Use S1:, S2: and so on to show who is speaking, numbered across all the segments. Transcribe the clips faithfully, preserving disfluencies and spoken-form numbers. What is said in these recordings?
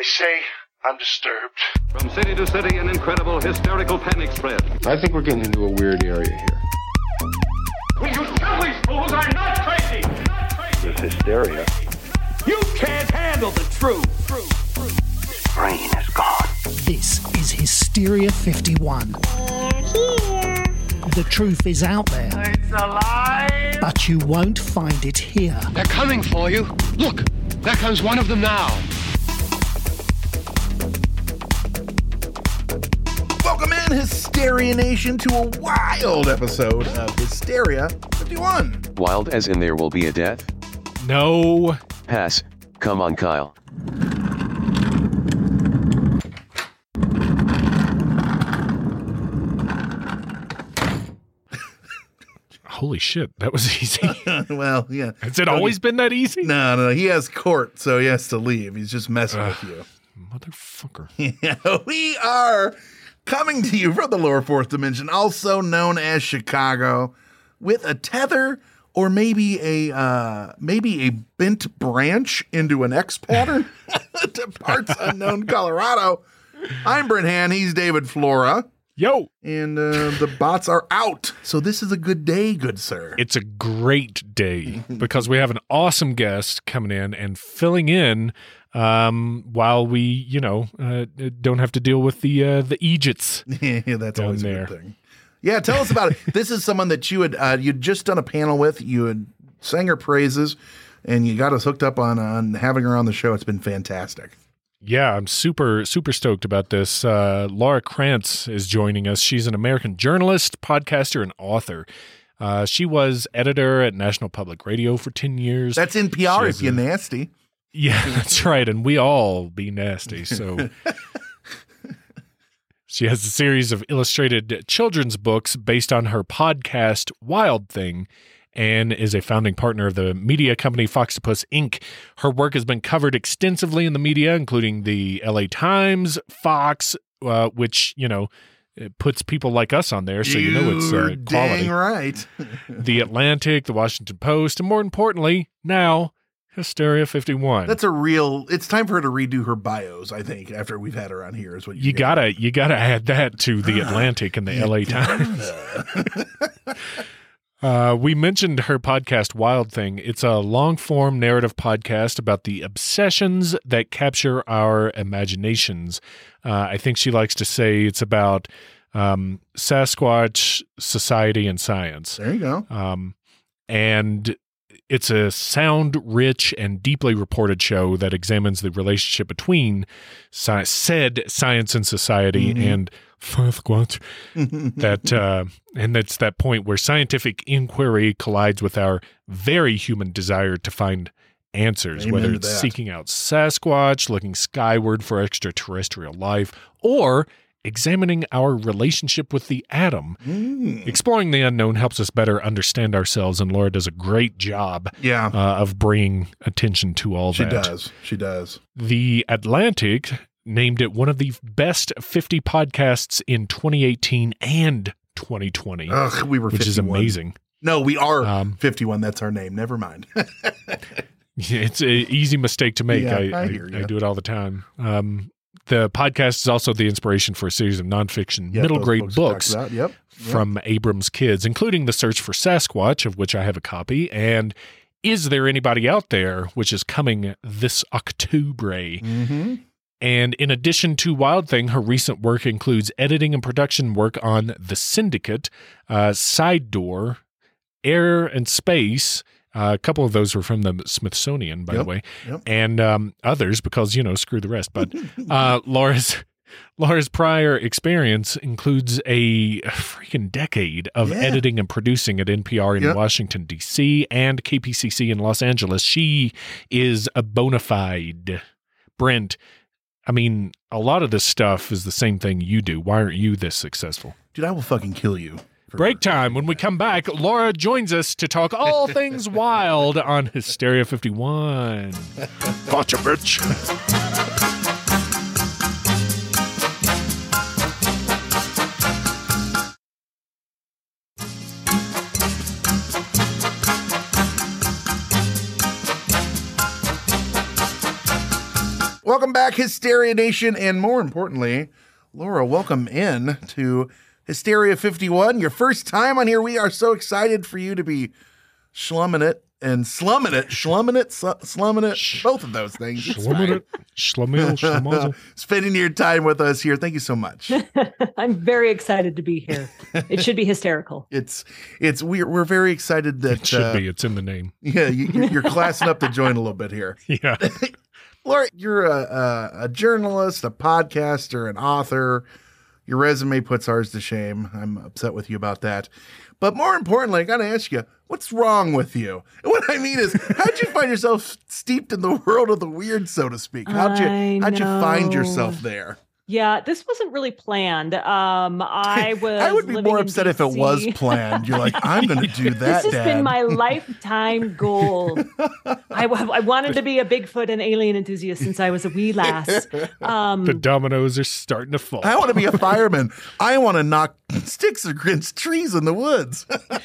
S1: say I'm disturbed.
S2: From city to city, an incredible hysterical panic spread.
S3: I think we're getting into a weird area here.
S2: Will you tell these fools I'm not crazy? Not crazy.
S3: This hysteria.
S4: You can't handle the truth. Truth. Truth.
S1: Brain is gone.
S5: This is Hysteria fifty-one.
S6: They're here.
S5: The truth is out there.
S4: It's alive.
S5: But you won't find it here.
S7: They're coming for you. Look, there comes one of them now.
S8: Welcome in, Hysteria Nation, to a wild episode of Hysteria fifty-one.
S9: Wild as in there will be a death?
S10: No.
S9: Pass. Come on, Kyle.
S10: Holy shit, that was easy.
S8: Well, yeah.
S10: Has it always been that easy?
S8: No, no, he has court, so he has to leave. He's just messing
S10: uh,
S8: with you.
S10: Motherfucker.
S8: Yeah, we are coming to you from the lower fourth dimension, also known as Chicago, with a tether or maybe a uh, maybe a bent branch into an X pattern to parts unknown Colorado. I'm Brent Han. He's David Flora.
S10: Yo.
S8: And uh, the bots are out. So this is a good day, good sir.
S10: It's a great day because we have an awesome guest coming in and filling in um, while we, you know, uh, don't have to deal with the uh, the Egypts.
S8: Yeah, that's always
S10: there.
S8: a good thing. Yeah, tell us about it. This is someone that you had uh, you'd just done a panel with. You had sang her praises, and you got us hooked up on on having her on the show. It's been fantastic.
S10: Yeah, I'm super, super stoked about this. Uh, Laura Krantz is joining us. She's an American journalist, podcaster, and author. Uh, she was editor at National Public Radio for ten years.
S8: That's N P R if you're nasty.
S10: Yeah, that's right. And we all be nasty. So she has a series of illustrated children's books based on her podcast, Wild Thing, and is a founding partner of the media company Foxtopus Incorporated. Her work has been covered extensively in the media, including the L A Times, Fox, uh, which, you know, it puts people like us on there, so you know it's uh, quality.
S8: Dang right.
S10: The Atlantic, the Washington Post, and more importantly, now, Hysteria fifty-one.
S8: That's a real, it's time for her to redo her bios, I think, after we've had her on here is what you
S10: You
S8: get.
S10: gotta, you gotta add that to the Atlantic and the L A Times. Uh, we mentioned her podcast, Wild Thing. It's a long-form narrative podcast about the obsessions that capture our imaginations. Uh, I think she likes to say it's about um, Sasquatch, society, and science.
S8: There you go.
S10: Um, and it's a sound, rich, and deeply reported show that examines the relationship between sci- said science and society mm-hmm. and Sasquatch. that uh, and that's that point where scientific inquiry collides with our very human desire to find answers,
S8: Amen
S10: whether
S8: to
S10: it's
S8: that.
S10: seeking out Sasquatch, looking skyward for extraterrestrial life, or examining our relationship with the atom.
S8: Mm.
S10: Exploring the unknown helps us better understand ourselves, and Laura does a great job
S8: Yeah.
S10: uh, of bringing attention to all
S8: She
S10: that.
S8: does. She does.
S10: The Atlantic named it one of the best fifty podcasts in twenty eighteen and twenty twenty,
S8: Ugh, we were
S10: which
S8: fifty-one.
S10: is amazing.
S8: No, we are
S10: Um,
S8: fifty-one. That's our name. Never mind.
S10: It's an easy mistake to make.
S8: Yeah,
S10: I,
S8: I
S10: I,
S8: hear
S10: I
S8: ya.
S10: do it all the time. Um, the podcast is also the inspiration for a series of nonfiction
S8: Yep,
S10: middle
S8: those
S10: grade
S8: books
S10: books,
S8: we talked about. Yep, yep.
S10: from Abrams Kids, including The Search for Sasquatch, of which I have a copy, and Is There Anybody Out There, which is coming this October.
S8: Mm-hmm.
S10: And in addition to Wild Thing, her recent work includes editing and production work on The Syndicate, uh, Side Door, Air and Space. Uh, a couple of those were from the Smithsonian, by
S8: Yep,
S10: the way,
S8: yep.
S10: and um, others because, you know, screw the rest. But uh, Laura's Laura's prior experience includes a freaking decade of
S8: Yeah.
S10: editing and producing at N P R in
S8: Yep.
S10: Washington, D C and K P C C in Los Angeles. She is a bona fide Brent. I mean, a lot of this stuff is the same thing you do. Why aren't you this successful?
S8: Dude, I will fucking kill you.
S10: Break time. When we come back, Laura joins us to talk all things wild on Hysteria fifty-one.
S8: Gotcha, bitch. Welcome back, Hysteria Nation, and more importantly, Laura, welcome in to Hysteria fifty-one. Your first time on here. We are so excited for you to be schlumming it and slumming it, schlumming it, sl- slumming it, both of those things.
S10: Schlumming it, schlummel, schlummel.
S8: Spending your time with us here. Thank you so much.
S11: I'm very excited to be here. It should be hysterical.
S8: It's, it's, we're, we're very excited that.
S10: It should
S8: uh,
S10: be. It's in the name.
S8: Yeah, you, you're classing up the joint a little bit here.
S10: Yeah.
S8: Laura, you're a, a, a journalist, a podcaster, an author. Your resume puts ours to shame. I'm upset with you about that. But more importantly, I got to ask you, what's wrong with you? And what I mean is, how'd you find yourself steeped in the world of the weird, so to speak? How'd you,
S11: I
S8: how'd you find
S11: know.
S8: yourself there?
S11: Yeah, this wasn't really planned. Um, I was.
S8: I would be
S11: living
S8: more
S11: in
S8: upset if it
S11: D C.
S8: was planned. You're like, I'm going to do that,
S11: This has
S8: Dad.
S11: been my lifetime goal. I, I wanted to be a Bigfoot and alien enthusiast since I was a wee lass. Um,
S10: The dominoes are starting to fall.
S8: I want to be a fireman. I want to knock sticks against trees in the woods.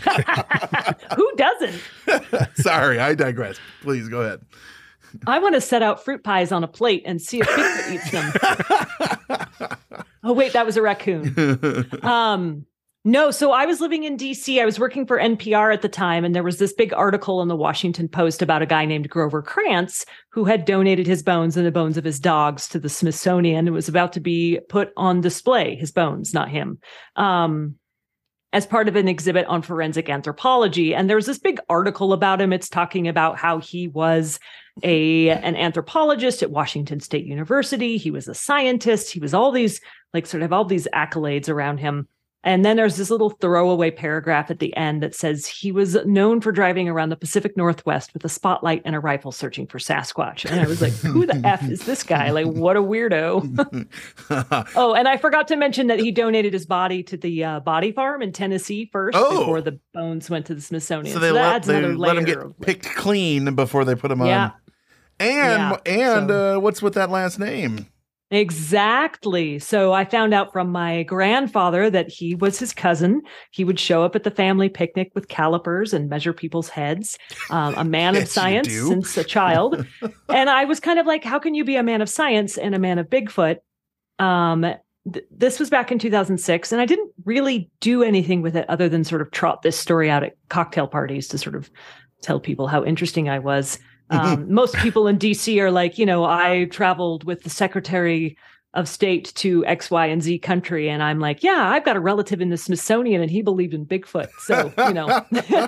S11: Who doesn't?
S8: Sorry, I digress. Please go ahead.
S11: I want to set out fruit pies on a plate and see if Bigfoot eats them. Oh, wait, that was a raccoon. Um, no, so I was living in D C. I was working for N P R at the time, and there was this big article in the Washington Post about a guy named Grover Krantz who had donated his bones and the bones of his dogs to the Smithsonian. It was about to be put on display, his bones, not him. Um, as part of an exhibit on forensic anthropology. And there was this big article about him. It's talking about how he was a an anthropologist at Washington State University. He was a scientist. He was all these, like, sort of all these accolades around him. And then there's this little throwaway paragraph at the end that says he was known for driving around the Pacific Northwest with a spotlight and a rifle searching for Sasquatch. And I was like, who the F is this guy? Like, what a weirdo. Oh, and I forgot to mention that he donated his body to the uh, body farm in Tennessee first
S8: Oh.
S11: before the bones went to the Smithsonian.
S8: So
S11: So,
S8: they,
S11: that
S8: let,
S11: adds
S8: they
S11: another
S8: let him
S11: layer
S8: get
S11: of,
S8: picked clean before they put him
S11: Yeah.
S8: on. And
S11: Yeah,
S8: and
S11: so-
S8: uh, what's with that last name?
S11: Exactly. So I found out from my grandfather that he was his cousin. He would show up at the family picnic with calipers and measure people's heads. Um, a man
S8: Yes,
S11: of
S8: you
S11: science
S8: do.
S11: since a child. And I was kind of like, how can you be a man of science and a man of Bigfoot? Um, th- this was back in two thousand six, and I didn't really do anything with it other than sort of trot this story out at cocktail parties to sort of tell people how interesting I was. Um, most people in D C are like, you know, I traveled with the Secretary of State to X, Y, and Z country. And I'm like, yeah, I've got a relative in the Smithsonian and he believed in Bigfoot. So, you know.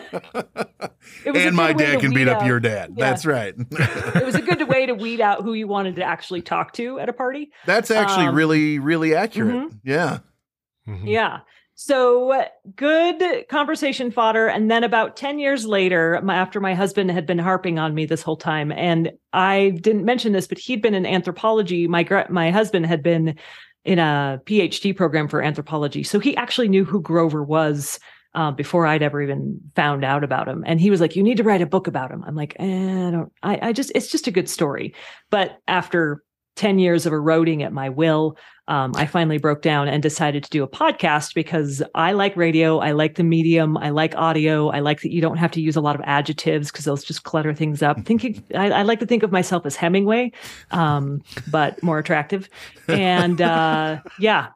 S11: It was a
S8: And my
S11: good way
S8: dad
S11: to
S8: can
S11: weed
S8: beat up
S11: out-
S8: your dad.
S11: Yeah.
S8: That's right.
S11: It was a good way to weed out who you wanted to actually talk to at a party.
S8: That's actually
S11: Um,
S8: really, really accurate.
S11: mhm.
S8: Yeah.
S10: Mhm.
S11: Yeah. So good conversation fodder. And then about ten years later, my, after my husband had been harping on me this whole time, and I didn't mention this, but he'd been in anthropology. My, gra- my husband had been in a P H D program for anthropology. So he actually knew who Grover was uh, before I'd ever even found out about him. And he was like, you need to write a book about him. I'm like, eh, I don't, I, I just, it's just a good story. But after ten years of eroding at my will, um, I finally broke down and decided to do a podcast because I like radio. I like the medium. I like audio. I like that you don't have to use a lot of adjectives because those just clutter things up. Thinking, I, I like to think of myself as Hemingway, um, but more attractive. And uh, yeah,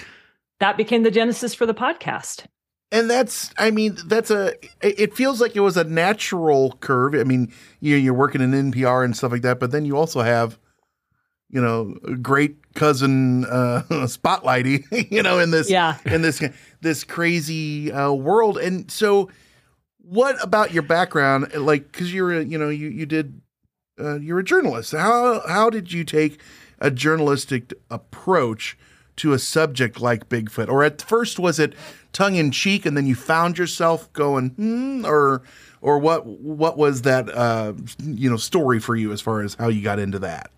S11: that became the genesis for the podcast.
S8: And that's, I mean, that's a, it feels like it was a natural curve. I mean, you, you're working in N P R and stuff like that, but then you also have, you know, great cousin uh, spotlighty, you know, in this,
S11: Yeah.
S8: in this, this crazy uh, world. And so what about your background? Like, cause you're, a, you know, you, you did, uh, you're a journalist. How, how did you take a journalistic approach to a subject like Bigfoot? Or at first, was it tongue in cheek and then you found yourself going, hmm, or, or what, what was that, uh, you know, story for you as far as how you got into that?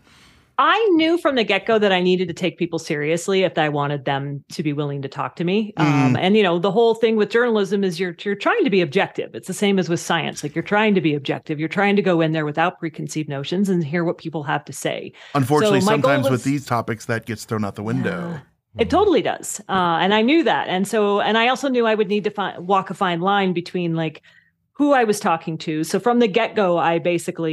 S11: I knew from the get-go that I needed to take people seriously if I wanted them to be willing to talk to me.
S8: Mm.
S11: Um, and, you know, the whole thing with journalism is you're you're trying to be objective. It's the same as with science. Like, you're trying to be objective. You're trying to go in there without preconceived notions and hear what people have to say.
S8: Unfortunately,
S11: So my goal
S8: sometimes
S11: was-
S8: with these topics, that gets thrown out the window.
S11: It totally does. Uh, and I knew that. And so, and I also knew I would need to fi- walk a fine line between like who I was talking to. So from the get-go, I basically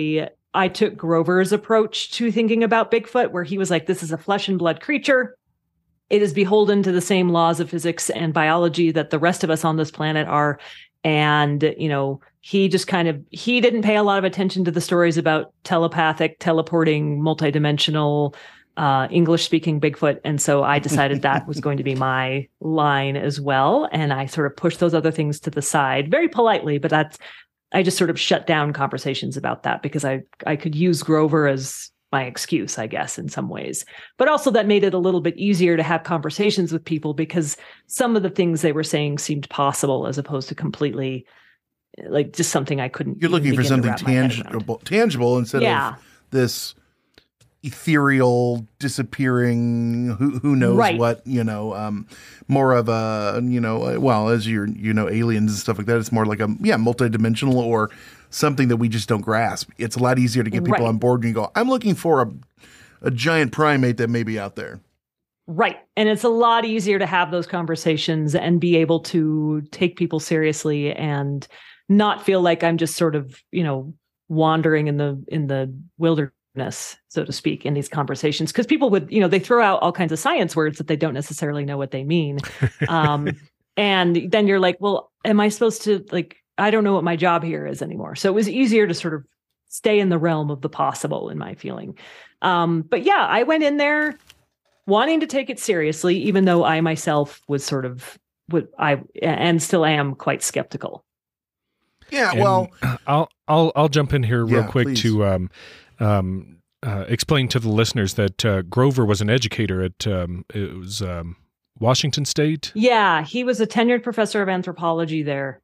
S11: I took Grover's approach to thinking about Bigfoot, where he was like, this is a flesh and blood creature. It is beholden to the same laws of physics and biology that the rest of us on this planet are. And, you know, he just kind of, he didn't pay a lot of attention to the stories about telepathic, teleporting, multidimensional, uh, English-speaking Bigfoot. And so I decided that was going to be my line as well. And I sort of pushed those other things to the side very politely, but that's, I just sort of shut down conversations about that because I, I could use Grover as my excuse, I guess, in some ways. But also that made it a little bit easier to have conversations with people because some of the things they were saying seemed possible as opposed to completely like just something I couldn't.
S8: You're looking for something tangible, tangible instead yeah. of this ethereal, disappearing, who who knows right. what, you know, um, more of a, you know, well, as you're, you know, aliens and stuff like that. It's more like a, yeah, multidimensional or something that we just don't grasp. It's a lot easier to get people right. on board and you go, I'm looking for a, a giant primate that may be out there.
S11: Right. And it's a lot easier to have those conversations and be able to take people seriously and not feel like I'm just sort of, you know, wandering in the, in the wilderness, so to speak, in these conversations. Because people would, you know, they throw out all kinds of science words that they don't necessarily know what they mean. Um, and then you're like, well, am I supposed to, like, I don't know what my job here is anymore. So it was easier to sort of stay in the realm of the possible in my feeling. Um, but yeah, I went in there wanting to take it seriously, even though I myself was sort of, what I, and still am quite skeptical.
S8: Yeah, well,
S10: and I'll I'll I'll jump in here real
S8: yeah,
S10: quick
S8: please.
S10: to um, um, uh, explain to the listeners that uh, Grover was an educator at um, it was um, Washington State.
S11: Yeah, he was a tenured professor of anthropology there,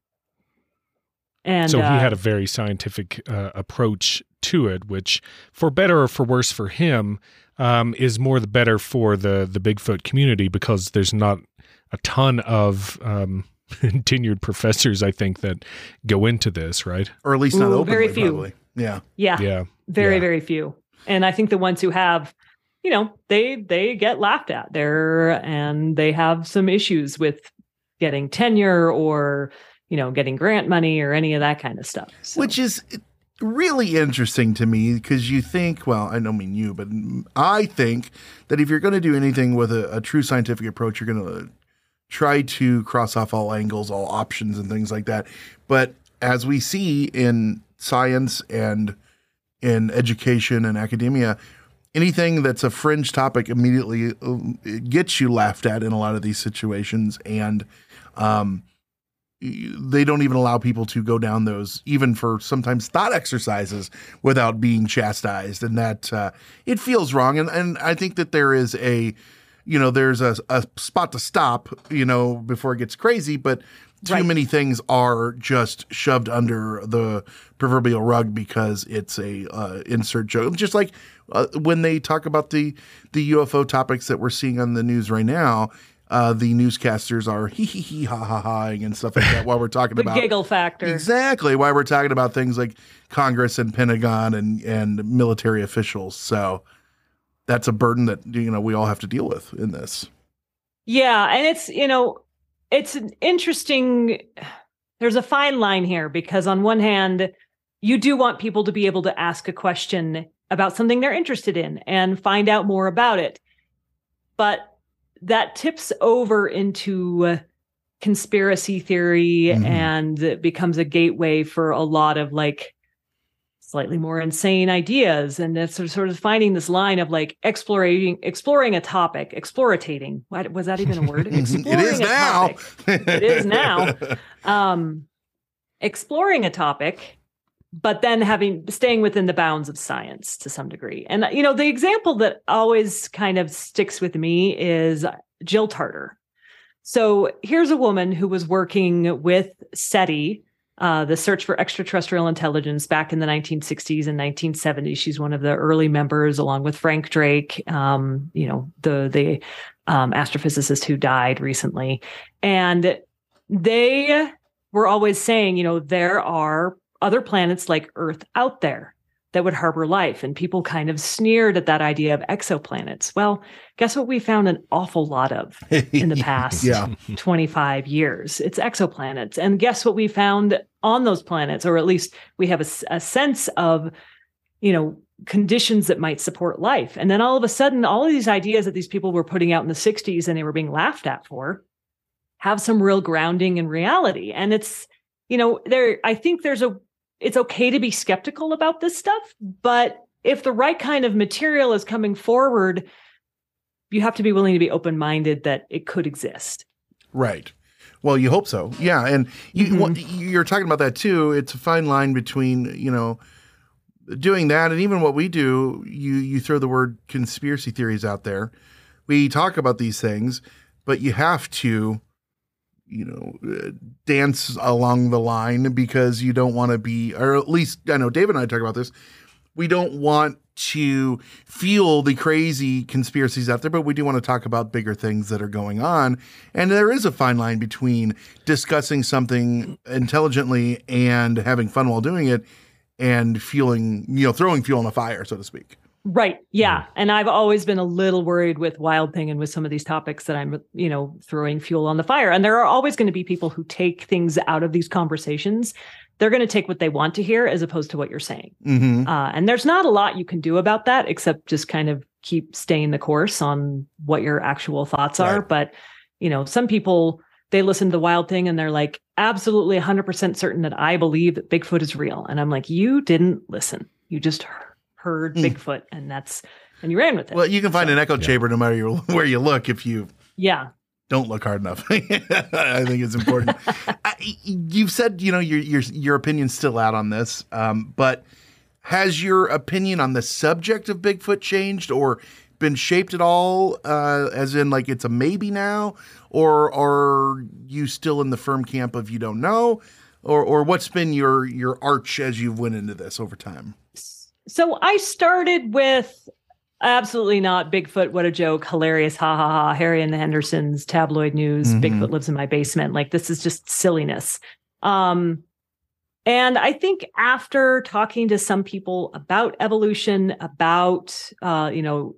S11: and
S10: so he
S11: uh,
S10: had a very scientific uh, approach to it, which, for better or for worse for him, um, is more the better for the the Bigfoot community because there's not a ton of um, tenured professors, I think, that go into this, right?
S8: Or at least not
S11: Ooh,
S8: openly,
S11: very few.
S8: probably. Yeah.
S11: Yeah.
S10: Yeah.
S11: Very,
S10: yeah.
S11: very few. And I think the ones who have, you know, they they get laughed at there and they have some issues with getting tenure or, you know, getting grant money or any of that kind of stuff. So.
S8: Which is really interesting to me because you think, well, I don't mean you, but I think that if you're going to do anything with a, a true scientific approach, you're going to try to cross off all angles, all options and things like that. But as we see in science and in education and academia, anything that's a fringe topic immediately gets you laughed at in a lot of these situations. And um, they don't even allow people to go down those, even for sometimes thought exercises, without being chastised. And that uh, it feels wrong. And, and I think that there is a, you know, there's a, a spot to stop, you know, before it gets crazy, but too right. many things are just shoved under the proverbial rug because it's a uh, insert joke. Just like uh, when they talk about the, the U F O topics that we're seeing on the news right now, uh, the newscasters are hee hee hee ha ha haing and stuff like that while we're talking
S11: the
S8: about
S11: giggle factor.
S8: Exactly. Why we're talking about things like Congress and Pentagon and, and military officials. So that's a burden that, you know, we all have to deal with in this.
S11: Yeah. And it's, you know, it's an interesting, there's a fine line here because on one hand, you do want people to be able to ask a question about something they're interested in and find out more about it. But that tips over into conspiracy theory mm-hmm. and it becomes a gateway for a lot of like slightly more insane ideas. And it's sort of finding this line of like exploring, exploring a topic, exploritating. What was that even a word? Exploring
S8: it is
S11: a
S8: now.
S11: Topic. It is now. Um, exploring a topic, but then having, staying within the bounds of science to some degree. And, you know, the example that always kind of sticks with me is Jill Tarter. So here's a woman who was working with SETI, Uh, the search for extraterrestrial intelligence back in the nineteen sixties and nineteen seventies. She's one of the early members, along with Frank Drake, um, you know, the the um, astrophysicist who died recently. And they were always saying, you know, there are other planets like Earth out there that would harbor life. And people kind of sneered at that idea of exoplanets. Well, guess what we found an awful lot of in the past
S8: yeah.
S11: twenty-five years? It's exoplanets. And guess what we found on those planets, or at least we have a, a sense of you know, conditions that might support life. And then all of a sudden, all of these ideas that these people were putting out in the sixties and they were being laughed at for have some real grounding in reality. And it's, you know, there, I think there's a, it's okay to be skeptical about this stuff, but if the right kind of material is coming forward, you have to be willing to be open-minded that it could exist.
S8: Right. Well, you hope so. Yeah. And you,
S11: Mm-hmm.
S8: what, you're talking about that too. It's a fine line between, you know, doing that and even what we do. You, you throw the word conspiracy theories out there. We talk about these things, but you have to, you know, uh, dance along the line because you don't want to be, or at least I know David and I talk about this. We don't want to fuel the crazy conspiracies out there, but we do want to talk about bigger things that are going on. And there is a fine line between discussing something intelligently and having fun while doing it and fueling, you know, throwing fuel on a fire, so to speak.
S11: Right. Yeah. And I've always been a little worried with Wild Thing and with some of these topics that I'm, you know, throwing fuel on the fire. And there are always going to be people who take things out of these conversations. They're going to take what they want to hear as opposed to what you're saying.
S8: Mm-hmm.
S11: Uh, and there's not a lot you can do about that except just kind of keep staying the course on what your actual thoughts are.
S8: Right.
S11: But, you know, some people, they listen to the Wild Thing and they're like, absolutely one hundred percent certain that I believe that Bigfoot is real. And I'm like, you didn't listen. You just heard
S8: Mm.
S11: Bigfoot and that's, and you ran with it.
S8: Well, you can find
S11: So,
S8: an echo
S10: yeah.
S8: chamber no matter your, where you look if you
S11: yeah.
S8: don't look hard enough. I think it's important. I, you've said, you know, your your your opinion's still out on this, um, but has your opinion on the subject of Bigfoot changed or been shaped at all? Uh, as in, like, it's a maybe now, or, or are you still in the firm camp of you don't know, or or what's been your your arch as you've went into this over time?
S11: So I started with absolutely not Bigfoot. What a joke. Hilarious. Ha ha ha. Harry and the Hendersons, tabloid news.
S8: Mhm.
S11: Bigfoot lives in my basement. Like, this is just silliness. Um, and I think after talking to some people about evolution, about, uh, you know,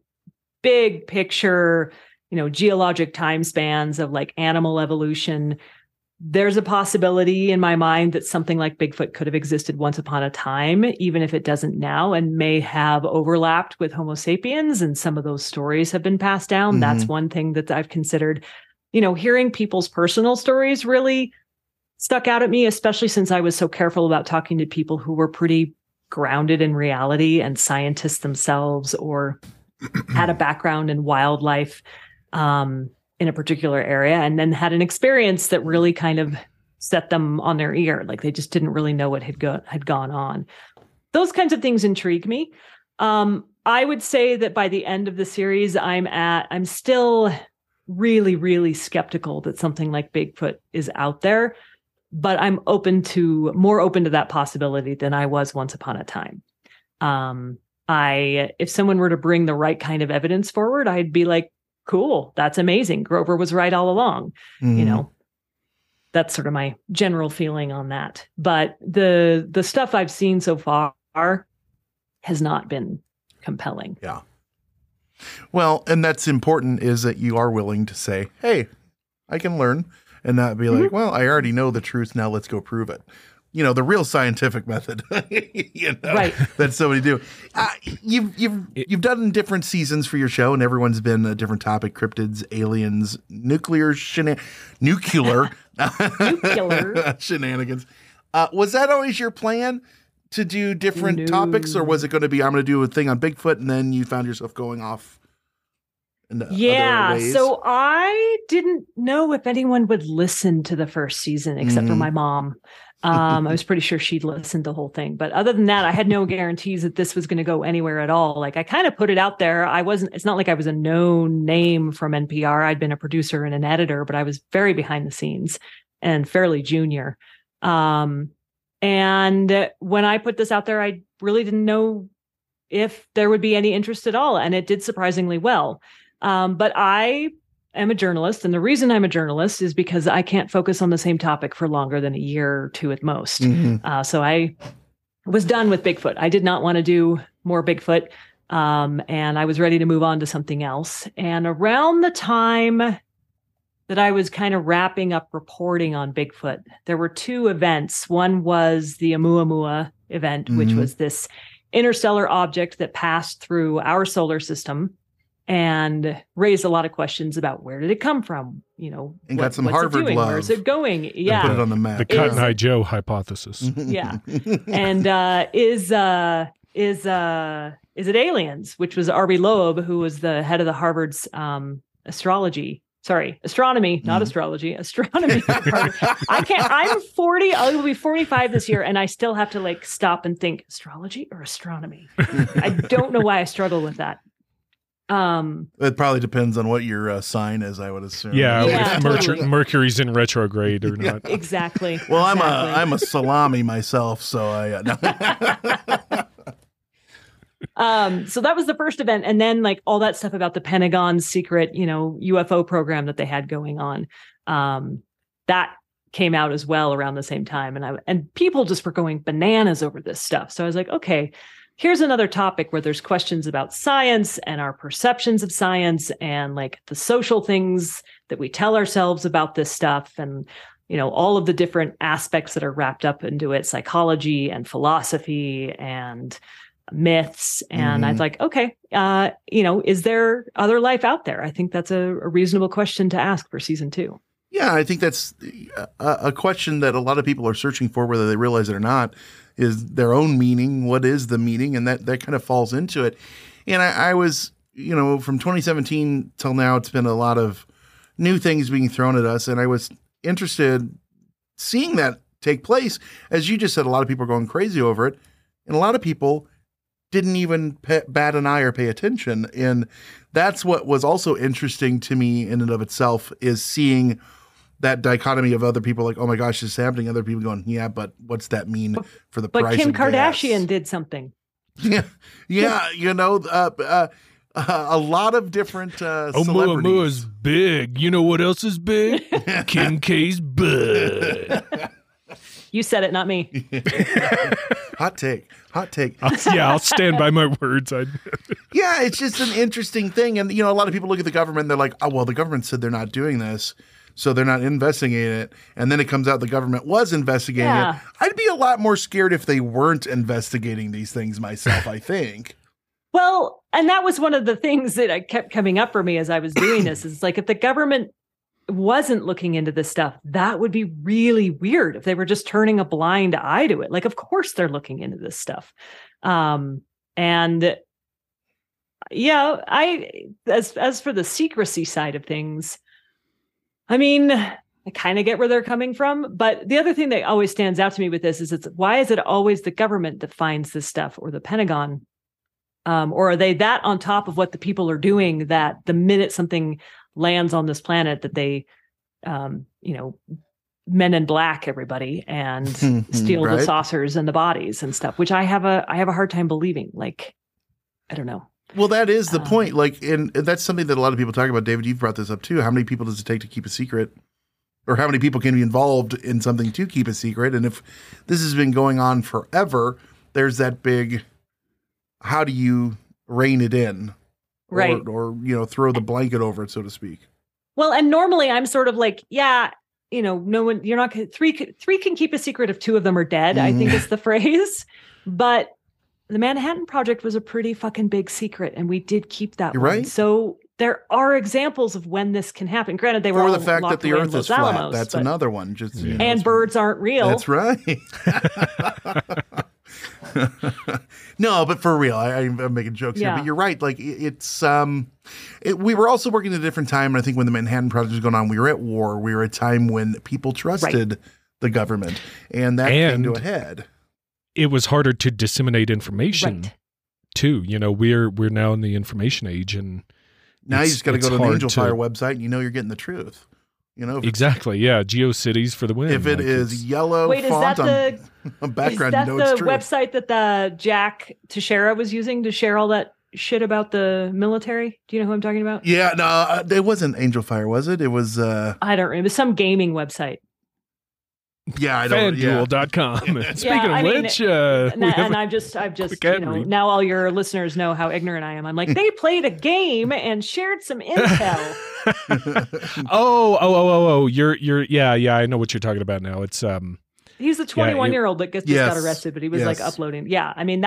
S11: big picture, you know, geologic time spans of like animal evolution, there's a possibility in my mind that something like Bigfoot could have existed once upon a time, even if it doesn't now, and may have overlapped with Homo sapiens. And some of those stories have been passed down.
S8: Mm-hmm.
S11: That's one thing that I've considered. You know, hearing people's personal stories really stuck out at me, especially since I was so careful about talking to people who were pretty grounded in reality and scientists themselves or had a background in wildlife. Um, in a particular area, and then had an experience that really kind of set them on their ear. Like they just didn't really know what had go- had gone on. Those kinds of things intrigue me. Um, I would say that by the end of the series, I'm at, I'm still really, really skeptical that something like Bigfoot is out there, but I'm open to, more open to that possibility than I was once upon a time. Um, I, if someone were to bring the right kind of evidence forward, I'd be like, cool, that's amazing. Grover was right all along.
S8: Mm-hmm.
S11: You know, that's sort of my general feeling on that. But the the stuff I've seen so far has not been compelling.
S8: Yeah. Well, and that's important is that you are willing to say, hey, I can learn, and not be like,
S11: Mm-hmm.
S8: well, I already know the truth. Now let's go prove it. You know, the real scientific method, you know,
S11: Right.
S8: that somebody do. Uh, you've, you've, you've done different seasons for your show and everyone's been a different topic, cryptids, aliens, nuclear, shenan- nuclear,
S11: Nuclear.
S8: shenanigans. Uh, was that always your plan to do different
S11: No.
S8: topics, or was it going to be, I'm going to do a thing on Bigfoot and then you found yourself going off? In other
S11: Yeah.
S8: ways?
S11: So I didn't know if anyone would listen to the first season except for
S8: Mhm.
S11: my mom. Um, I was pretty sure she'd listened to the whole thing. But other than that, I had no guarantees that this was going to go anywhere at all. Like I kind of put it out there. I wasn't, it's not like I was a known name from N P R. I'd been a producer and an editor, but I was very behind the scenes and fairly junior. Um, and when I put this out there, I really didn't know if there would be any interest at all. And it did surprisingly well. Um, but I am a journalist. And the reason I'm a journalist is because I can't focus on the same topic for longer than a year or two at most.
S8: Mhm.
S11: Uh, so I was done with Bigfoot. I did not want to do more Bigfoot. Um, and I was ready to move on to something else. And around the time that I was kind of wrapping up reporting on Bigfoot, there were two events. One was the Oumuamua event, which
S8: Mhm.
S11: was this interstellar object that passed through our solar system and raised a lot of questions about where did it come from? You know,
S8: and
S11: what,
S8: got some
S11: what's
S8: Harvard
S11: it doing?
S8: love.
S11: Where's it going? Yeah.
S8: Put it on the map.
S10: The Cotton
S11: Is-
S10: Eye Joe hypothesis.
S11: Yeah. And uh, is uh, is uh, is it aliens? Which was Arby Loeb, who was the head of the Harvard's um, astrology. Sorry, astronomy, not
S8: Mhm.
S11: astrology, astronomy. I can't. I'm forty. I will be forty-five this year, and I still have to like stop and think astrology or astronomy. I don't know why I struggle with that. Um,
S8: It probably depends on what your uh, sign is, I would assume.
S10: Yeah,
S11: Yeah,
S10: if Mercury,
S11: totally.
S10: Mercury's in retrograde or not.
S11: exactly.
S8: Well, I'm
S11: exactly.
S8: a I'm a salami myself, so I. Uh, no.
S11: Um, so that was the first event. And then like all that stuff about the Pentagon's secret, you know, U F O program that they had going on. Um, that came out as well around the same time. And I, and people just were going bananas over this stuff. So I was like, okay, here's another topic where there's questions about science and our perceptions of science and like the social things that we tell ourselves about this stuff. And, you know, all of the different aspects that are wrapped up into it, psychology and philosophy and myths. And
S8: Mhm.
S11: I was like, okay, uh, you know, is there other life out there? I think that's a, a reasonable question to ask for season two.
S8: Yeah, I think that's a, a question that a lot of people are searching for, whether they realize it or not, is their own meaning. What is the meaning? And that, that kind of falls into it. And I, I was, you know, from twenty seventeen till now, it's been a lot of new things being thrown at us. And I was interested seeing that take place. As you just said, a lot of people are going crazy over it. And a lot of people didn't even pe- bat an eye or pay attention. And that's what was also interesting to me in and of itself, is seeing that dichotomy of other people like, oh my gosh, this is happening. Other people going, yeah, but what's that mean for the
S11: But
S8: price
S11: Kim
S8: of gas?
S11: Kardashian did something.
S8: Yeah, yeah, you know, uh, uh, uh, a lot of different uh,
S10: Oh,
S8: celebrities.
S10: Muammua's big. You know what else is big? Kim K's butt.
S11: You said it, not me.
S8: Hot take, hot take.
S10: I'll, yeah, I'll stand by my words. I,
S8: Yeah, it's just an interesting thing. And, you know, a lot of people look at the government and they're like, oh, well, the government said they're not doing this, so they're not investigating it. And then it comes out the government was investigating
S11: Yeah.
S8: it. I'd be a lot more scared if they weren't investigating these things myself, I think.
S11: Well, and that was one of the things that I kept coming up for me as I was doing this. Is like, if the government wasn't looking into this stuff, that would be really weird if they were just turning a blind eye to it. Like, of course they're looking into this stuff. Um, and yeah, I, as, as for the secrecy side of things, I mean, I kind of get where they're coming from, but the other thing that always stands out to me with this is it's, why is it always the government that finds this stuff, or the Pentagon? Um, or are they that on top of what the people are doing, that the minute something lands on this planet that they, um, you know, men in black everybody and steal
S8: Right.
S11: the saucers and the bodies and stuff, which I have a, I have a hard time believing. Like, I don't know.
S8: Well, that is the
S11: Um,
S8: point. Like, and that's something that a lot of people talk about. David, you've brought this up too. How many people does it take to keep a secret? Or how many people can be involved in something to keep a secret? And if this has been going on forever, there's that big, how do you rein it in?
S11: Right.
S8: Or, or, you know, throw the blanket over it, so to speak.
S11: Well, and normally I'm sort of like, yeah, you know, no one, you're not gonna- three, c- three can keep a secret if two of them are dead. I think
S8: Mhm.
S11: is the phrase, but the Manhattan Project was a pretty fucking big secret, and we did keep that
S8: You're
S11: one.
S8: right.
S11: So there are examples of when this can happen. Granted, they were
S8: Or
S11: all
S8: the fact that
S11: locked
S8: the
S11: away in
S8: earth is
S11: Los
S8: flat.
S11: Alamos,
S8: That's
S11: but-
S8: another one. Just you know,
S11: and
S8: it's-
S11: birds aren't real.
S8: That's right. No, but for real, I, I'm making jokes
S11: Yeah.
S8: here, but you're right. Like it, it's, um, it, we were also working at a different time. And I think when the Manhattan Project was going on, we were at war. We were at a time when people trusted the government, and that
S10: And-
S8: came to a head.
S10: it was harder to disseminate information
S11: Right.
S10: too. You know, we're we're now in the information age, and
S8: Now you
S10: it's-
S8: just got to go
S10: it's
S8: to the
S10: hard
S8: Angel
S10: to-
S8: Fire website, and you know you're getting the truth. You know, if,
S10: exactly, yeah, GeoCities for the win.
S8: if it
S10: Like,
S8: is
S10: it's-
S8: yellow
S11: Wait, is that
S8: font on,
S11: the
S8: on
S11: is
S8: background,
S11: that
S8: you know
S11: the
S8: it's true.
S11: website that the Jack Teixeira was using to share all that shit about the military? Do you know who I'm talking about?
S8: Yeah, no, uh, it wasn't Angel Fire, was it? It was, uh,
S11: I don't remember. Some gaming website.
S8: yeah, I don't. Yeah.
S10: FanDuel dot com. Speaking
S11: I
S10: of
S11: mean,
S10: which, uh,
S11: And,
S10: we have
S11: and
S10: a-
S11: I've just, I've just,
S10: quick
S11: you
S10: ad
S11: know,
S10: read.
S11: now all your listeners know how ignorant I am. I'm like, they played a game and shared some intel.
S10: oh, oh, oh, oh, oh, you're, you're, yeah, yeah, I know what you're talking about now. It's, um,
S11: He's the twenty-one year old that just
S8: Yes.
S11: got arrested, but he was like
S8: Yes.
S11: uploading. Yeah. I mean, that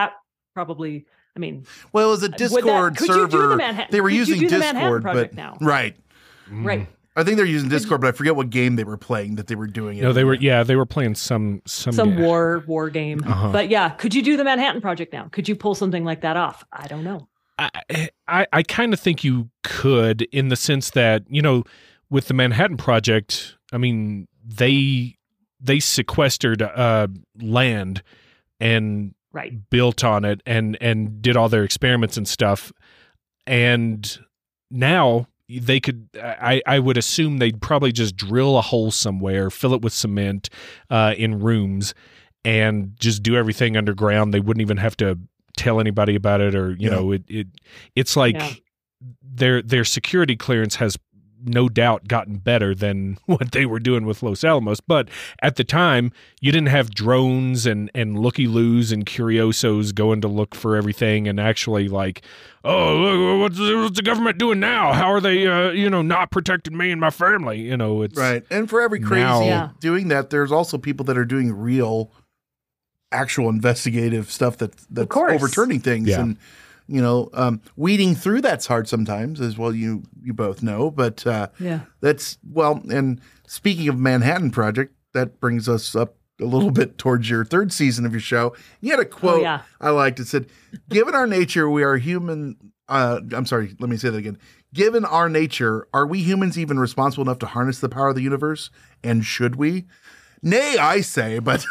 S11: probably, I mean,
S8: well, it was a Discord
S11: that, could you do
S8: server.
S11: the Manhattan,
S8: they were
S11: could
S8: using
S11: you do the
S8: Discord,
S11: Manhattan Project
S8: but
S11: now?
S8: right,
S11: right.
S8: I think they're using Discord, but I forget what game they were playing that they were doing it.
S10: No, they were yeah, they were playing some some
S11: some
S10: game.
S11: war war game.
S10: Uh-huh.
S11: But yeah, could you do the Manhattan Project now? Could you pull something like that off? I don't know.
S10: I I, I kind of think you could, in the sense that, you know, with the Manhattan Project, I mean, they they sequestered uh, land and
S11: right.
S10: built on it and and did all their experiments and stuff, and now they could, I, I would assume they'd probably just drill a hole somewhere, fill it with cement uh, in rooms, and just do everything underground. They wouldn't even have to tell anybody about it, or, you yeah. know, it, it it's like yeah. their their security clearance has no doubt gotten better than what they were doing with Los Alamos. But at the time, you didn't have drones and, and looky-loos and curiosos going to look for everything and actually like, oh, look, what's, what's the government doing now? How are they, uh, you know, not protecting me and my family? You know, it's
S8: right. And for every crazy
S10: now,
S11: yeah.
S8: doing that, there's also people that are doing real, actual investigative stuff that that's overturning things.
S10: Yeah.
S8: And you know, um, weeding through that's hard sometimes, as well. You you both know, but uh,
S11: yeah,
S8: that's well. And speaking of Manhattan Project, that brings us up a little bit towards your third season of your show. You had a quote
S11: oh, yeah.
S8: I liked. It said, "Given our nature, we are human." Uh, I'm sorry. Let me say that again. Given our nature, are we humans even responsible enough to harness the power of the universe? And should we? Nay, I say, but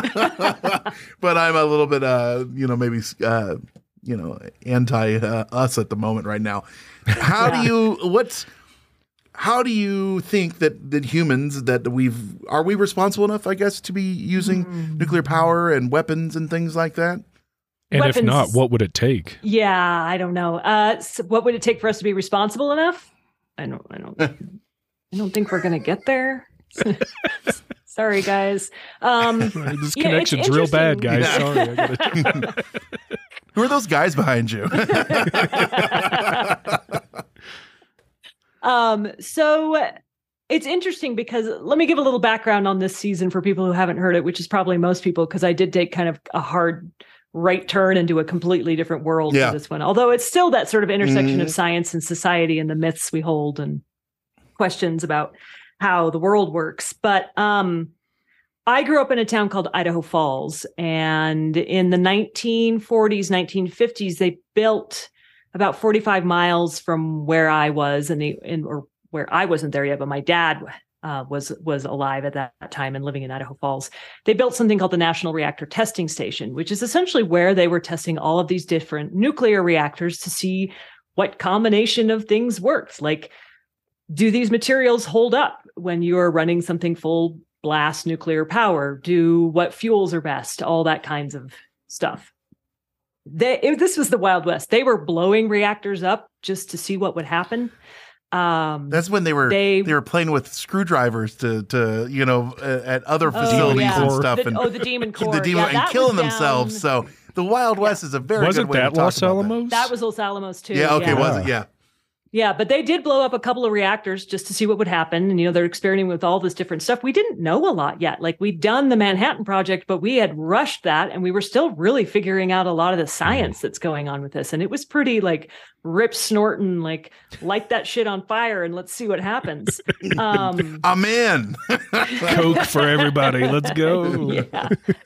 S8: but I'm a little bit, uh, you know, maybe. Uh, you know, anti uh, us at the moment right now. How yeah. do you, what's, how do you think that, that humans that we've, are we responsible enough, I guess, to be using mm. nuclear power and weapons and things like that?
S10: And
S11: weapons,
S10: if not, what would it take?
S11: Yeah, I don't know. Uh, so what would it take for us to be responsible enough? I don't, I don't, I don't think we're going to get there. Sorry, guys. Um,
S10: this connection's yeah, real bad, guys.
S8: Yeah.
S10: Sorry. I gotta...
S8: Who are those guys behind you?
S11: um, so it's interesting because let me give a little background on this season for people who haven't heard it, which is probably most people, because I did take kind of a hard right turn into a completely different world
S8: yeah.
S11: for this one. Although it's still that sort of intersection
S8: mm.
S11: of science and society and the myths we hold and questions about how the world works. But um, I grew up in a town called Idaho Falls, and in the nineteen forties, nineteen fifties, they built about forty-five miles from where I was, and the in or where I wasn't there yet, but my dad uh, was was alive at that time and living in Idaho Falls. They built something called the National Reactor Testing Station, which is essentially where they were testing all of these different nuclear reactors to see what combination of things worked. Like, do these materials hold up when you're running something full blast nuclear power? Do what fuels are best? All that kinds of stuff. They, it, this was the Wild West. They were blowing reactors up just to see what would happen. Um,
S8: That's when they were they, they were playing with screwdrivers to to you know uh, at other facilities
S11: oh, yeah.
S8: and stuff.
S11: The,
S8: and
S11: oh, the Demon Core,
S8: the demon
S11: yeah,
S8: and killing
S11: down,
S8: themselves. So the Wild West yeah. is a very
S10: Wasn't
S8: good way
S10: that
S8: to talk
S10: Los
S8: about
S10: Alamos?
S11: That. that was Los Alamos too.
S8: Yeah. Okay.
S11: Yeah.
S8: Was it? Yeah.
S11: Yeah, but they did blow up a couple of reactors just to see what would happen. And, you know, they're experimenting with all this different stuff. We didn't know a lot yet. Like, we'd done the Manhattan Project, but we had rushed that, and we were still really figuring out a lot of the science that's going on with this. And it was pretty, like, rip snorting, like, light that shit on fire and let's see what happens. Um,
S8: Amen.
S10: Coke for everybody. Let's go.
S11: Yeah.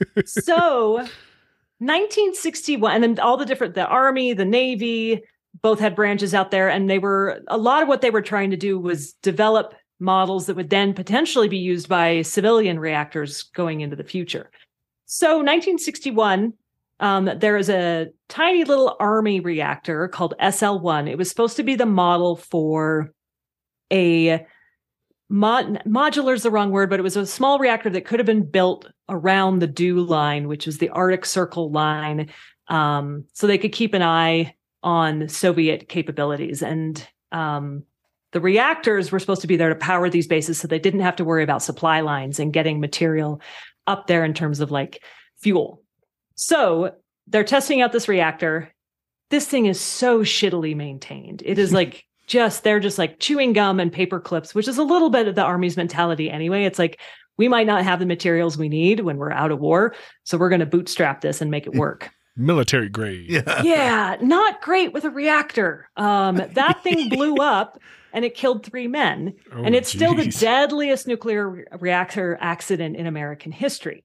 S11: So, nineteen sixty-one, and then all the different, the Army, the Navy, both had branches out there, and they were, a lot of what they were trying to do was develop models that would then potentially be used by civilian reactors going into the future. So nineteen sixty-one, um, there is a tiny little Army reactor called S L one. It was supposed to be the model for a mod, modular is the wrong word, but it was a small reactor that could have been built around the D O O line, which was the Arctic Circle line, um, so they could keep an eye on Soviet capabilities. And um, the reactors were supposed to be there to power these bases so they didn't have to worry about supply lines and getting material up there in terms of like fuel. So they're testing out this reactor. This thing is so shittily maintained. It is like just, they're just like chewing gum and paper clips, which is a little bit of the Army's mentality anyway. It's like, we might not have the materials we need when we're out of war, so we're going to bootstrap this and make it work.
S10: Military grade.
S8: Yeah.
S11: Yeah, not great with a reactor. Um, that thing blew up and it killed three men.
S10: Oh,
S11: and it's still the
S10: geez.
S11: deadliest nuclear re- reactor accident in American history.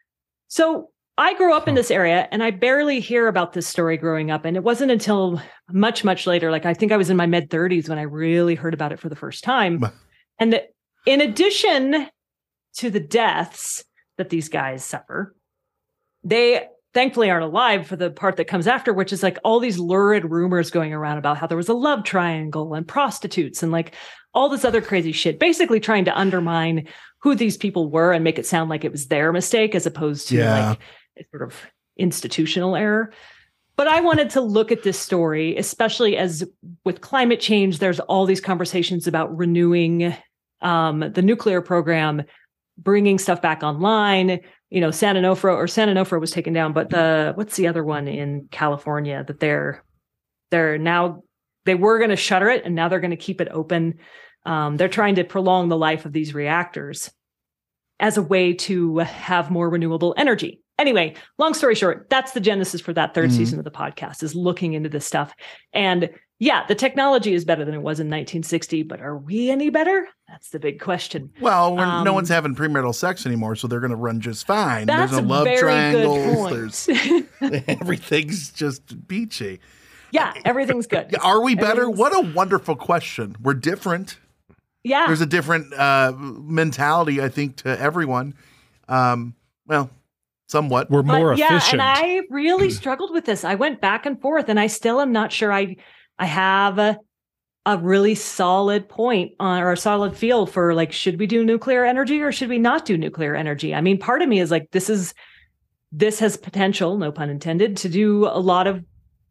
S11: So I grew up in this area and I barely hear about this story growing up. And it wasn't until much, much later, like I think I was in my mid thirties when I really heard about it for the first time. And the, in addition to the deaths that these guys suffer, they thankfully aren't alive for the part that comes after, which is like all these lurid rumors going around about how there was a love triangle and prostitutes and like all this other crazy shit, basically trying to undermine who these people were and make it sound like it was their mistake as opposed to
S8: Yeah.
S11: like a sort of institutional error. But I wanted to look at this story, especially as with climate change, there's all these conversations about renewing um, the nuclear program, bringing stuff back online. You know, San Onofre or San Onofre was taken down, but the what's the other one in California that they're they're now they were going to shutter it and now they're going to keep it open. Um, they're trying to prolong the life of these reactors as a way to have more renewable energy. Anyway, long story short, that's the genesis for that third mm-hmm. season of the podcast, is looking into this stuff. And yeah, the technology is better than it was in nineteen sixty, but are we any better? That's the big question.
S8: Well, we're,
S11: um,
S8: no one's having premarital sex anymore, so they're going to run just fine.
S11: That's
S8: There's no
S11: a
S8: love
S11: very
S8: triangles.
S11: good point.
S8: There's everything's just peachy.
S11: Yeah, everything's good.
S8: Are we better? What a wonderful question. We're different.
S11: Yeah.
S8: There's a different uh, mentality, I think, to everyone. Um, well, somewhat.
S10: We're more
S11: but, yeah,
S10: efficient.
S11: And I really struggled with this. I went back and forth, and I still am not sure I I have a, a really solid point on, or a solid feel for like, should we do nuclear energy or should we not do nuclear energy? I mean, part of me is like, this is this has potential, no pun intended, to do a lot of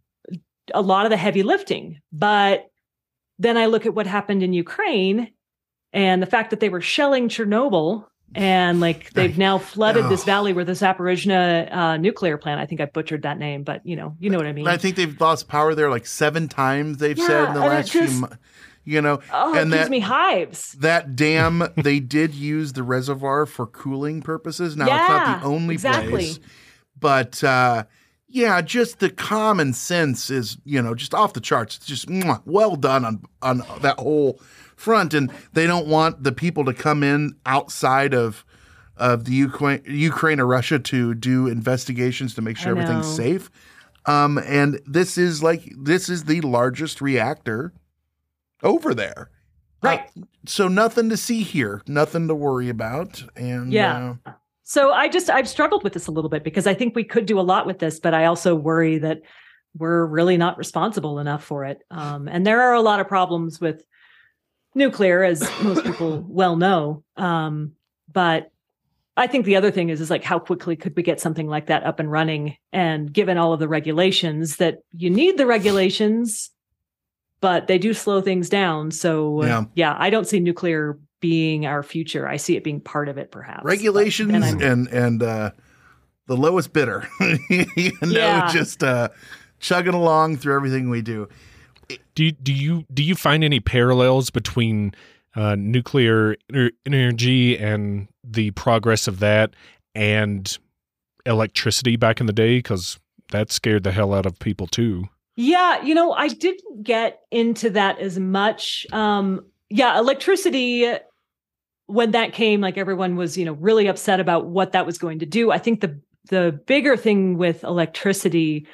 S11: a lot of the heavy lifting. But then I look at what happened in Ukraine and the fact that they were shelling Chernobyl. And like they've now flooded
S8: oh.
S11: this valley where this Zaporizhzhia uh, nuclear plant. I think I butchered that name, but you know, you know what I mean.
S8: I think they've lost power there like seven times. They've
S11: yeah,
S8: said in the last
S11: just,
S8: few months. You know,
S11: oh,
S8: and
S11: it gives
S8: that,
S11: me hives.
S8: That dam, they did use the reservoir for cooling purposes. Now
S11: yeah,
S8: it's not the only
S11: exactly.
S8: place, but uh, yeah, just the common sense is, you know, just off the charts. It's just mwah, well done on on that whole front, and they don't want the people to come in outside of. of the Ukraine, Ukraine or Russia to do investigations to make sure everything's safe. Um, and this is like, this is the largest reactor over there.
S11: Right.
S8: Uh, so nothing to see here, nothing to worry about. And
S11: yeah. Uh, so I just, I've struggled with this a little bit because I think we could do a lot with this, but I also worry that we're really not responsible enough for it. Um, and there are a lot of problems with nuclear, as most people well know. Um, but I think the other thing is, is like, how quickly could we get something like that up and running? And given all of the regulations, that you need the regulations, but they do slow things down. So uh,
S8: yeah.
S11: yeah, I don't see nuclear being our future. I see it being part of it, perhaps.
S8: Regulations
S11: but,
S8: and, and, and uh, the lowest bidder, you know,
S11: yeah.
S8: just uh, chugging along through everything we do.
S10: Do you, do you, do you find any parallels between Uh, nuclear er- energy and the progress of that and electricity back in the day? Because that scared the hell out of people too.
S11: Yeah, you know, I didn't get into that as much. Um, yeah, electricity, when that came, like everyone was, you know, really upset about what that was going to do. I think the the bigger thing with electricity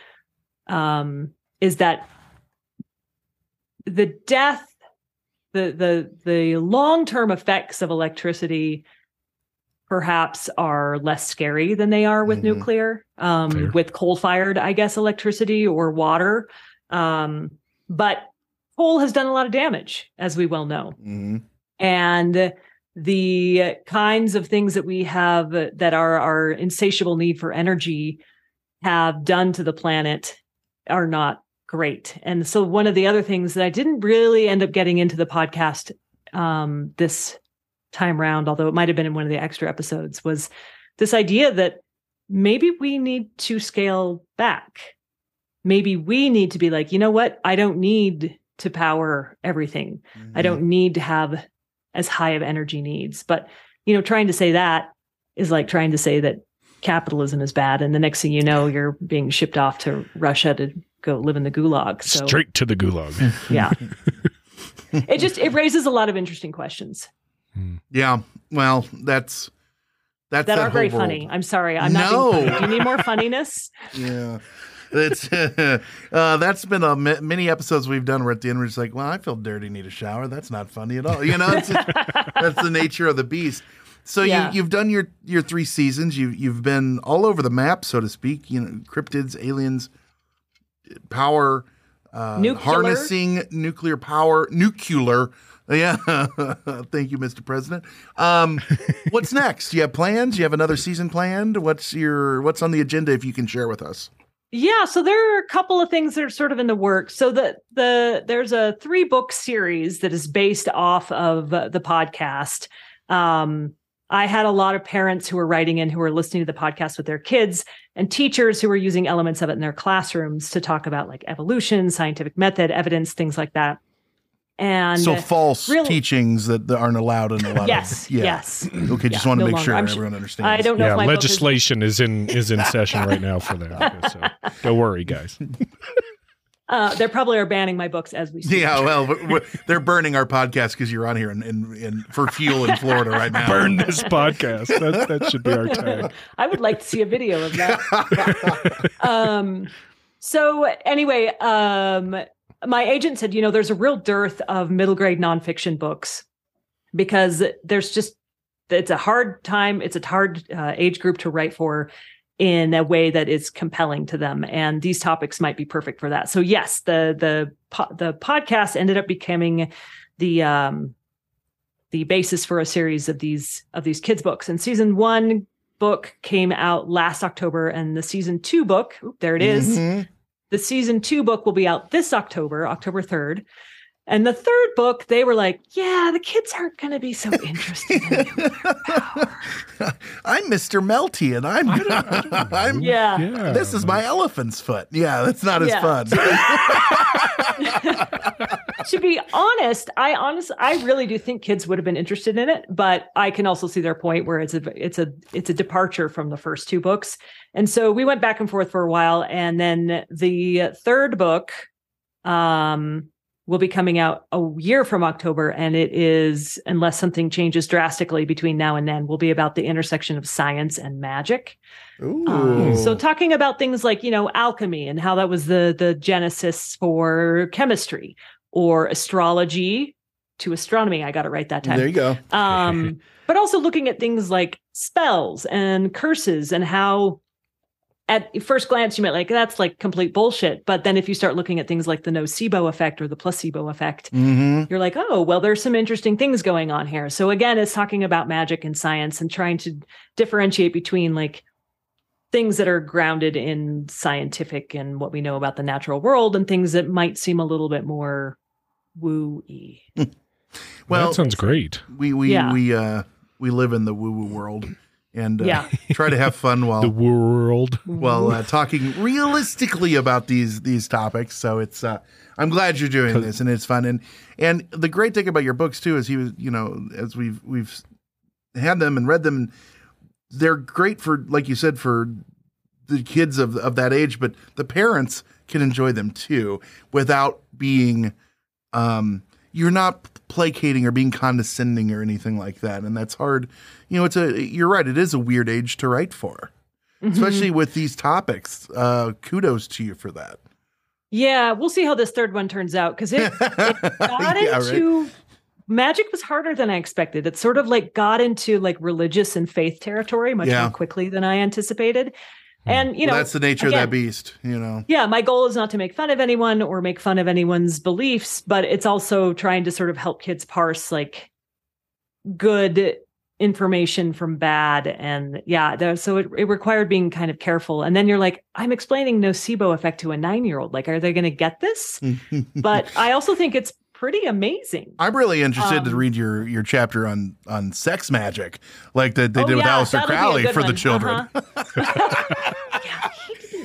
S11: um, is that the death The the the long-term effects of electricity perhaps are less scary than they are with mm-hmm. nuclear, um, Fair. with coal-fired, I guess, electricity or water. Um, but coal has done a lot of damage, as we well know.
S8: Mm-hmm.
S11: And the kinds of things that we have that are our insatiable need for energy have done to the planet are not great. And so one of the other things that I didn't really end up getting into the podcast um, this time round, although it might have been in one of the extra episodes, was this idea that maybe we need to scale back. Maybe we need to be like, you know what? I don't need to power everything. Mm-hmm. I don't need to have as high of energy needs. But, you know, trying to say that is like trying to say that capitalism is bad. And the next thing you know, you're being shipped off to Russia to go live in the gulag. So,
S10: straight to the gulag.
S11: Yeah. It just, it raises a lot of interesting questions.
S8: Yeah. Well, that's, that's
S11: that, that are very
S8: world.
S11: funny. I'm sorry. I'm not
S8: no.
S11: being funny. Do you need more funniness?
S8: Yeah. It's uh, that's been a m- many episodes we've done where at the end we're just like, well, I feel dirty, need a shower. That's not funny at all. You know, it's just, that's the nature of the beast. So yeah. you, you've done your, your three seasons. You, you've been all over the map, so to speak. You know, cryptids, aliens, power, uh, harnessing nuclear power, nuclear. Yeah. Thank you, Mister President. Um, what's next? Do you have plans? Do you have another season planned? What's your what's on the agenda if you can share with us?
S11: Yeah, so there are a couple of things that are sort of in the works. So the the there's a three book series that is based off of uh, the podcast. Um, I had a lot of parents who were writing in who were listening to the podcast with their kids, and teachers who were using elements of it in their classrooms to talk about like evolution, scientific method, evidence, things like that. And
S8: so false really, teachings that, that aren't allowed in a lot
S11: yes,
S8: of yeah.
S11: yes.
S8: Okay, just yeah, want to no make longer. sure I'm everyone understands.
S11: I don't know
S10: yeah,
S11: if my
S10: legislation
S11: is...
S10: is in is in session right now for that. So don't worry, guys.
S11: Uh, they probably are banning my books as we speak.
S8: Yeah, well, we're, we're, they're burning our podcast because you're on here in, in, in, for fuel in Florida right now.
S10: Burn this podcast. That, that should be our tag.
S11: I would like to see a video of that. um, so anyway, um, my agent said, you know, there's a real dearth of middle grade nonfiction books because there's just, it's a hard time. It's a hard uh, age group to write for in a way that is compelling to them. And these topics might be perfect for that. So yes, the, the, po- the podcast ended up becoming the, um, the basis for a series of these, of these kids books. And season one book came out last October, and the season two book, oop, there it is. Mm-hmm. The season two book will be out this October, October third. And the third book, they were like, yeah, the kids aren't going to be so interested in nuclear power.
S8: I'm Mister Melty, and I'm, I'm
S11: yeah.
S8: yeah. This is my elephant's foot. Yeah, that's not
S11: yeah.
S8: as
S11: fun. To be honest, I honestly, I really do think kids would have been interested in it, but I can also see their point where it's a, it's a, it's a departure from the first two books. And so we went back and forth for a while. And then the third book, um, will be coming out a year from October. And it is, unless something changes drastically between now and then, will be about the intersection of science and magic.
S8: Ooh.
S11: Um, so talking about things like, you know, alchemy and how that was the, the genesis for chemistry, or astrology to astronomy. I got it right that time.
S8: There you go.
S11: Um, but also looking at things like spells and curses and how at first glance, you might like, that's like complete bullshit. But then if you start looking at things like the nocebo effect or the placebo effect,
S8: mm-hmm.
S11: you're like, oh, well, there's some interesting things going on here. So again, it's talking about magic and science and trying to differentiate between like things that are grounded in scientific and what we know about the natural world and things that might seem a little bit more woo-y.
S10: Well, that sounds great.
S8: We, we,
S11: yeah.
S8: we, uh, we live in the woo-woo world. And uh,
S11: yeah.
S8: try to have fun while
S10: the world
S8: while uh, talking realistically about these these topics. So it's uh, I'm glad you're doing this, and it's fun. And and the great thing about your books too is he was, you know, as we've we've had them and read them, they're great for, like you said, for the kids of of that age, but the parents can enjoy them too without being um you're not placating or being condescending or anything like that. And that's hard. You know, it's a, you're right. It is a weird age to write for, mm-hmm. especially with these topics. Uh, kudos to you for that.
S11: Yeah. We'll see how this third one turns out. Cause it, it got
S8: yeah,
S11: into
S8: right?
S11: magic was harder than I expected. It sort of like got into like religious and faith territory much
S8: yeah.
S11: more quickly than I anticipated. And, you know,
S8: well, that's the nature again, of that beast, you know?
S11: Yeah. My goal is not to make fun of anyone or make fun of anyone's beliefs, but it's also trying to sort of help kids parse like good information from bad. And yeah, there, so it, it required being kind of careful. And then you're like, I'm explaining nocebo effect to a nine-year-old. Like, are they going to get this? But I also think it's pretty amazing.
S8: I'm really interested um, to read your your chapter on on sex magic, like that they
S11: oh,
S8: did with
S11: yeah,
S8: Aleister Crowley for one. the children.
S11: Uh-huh. yeah, he didn't,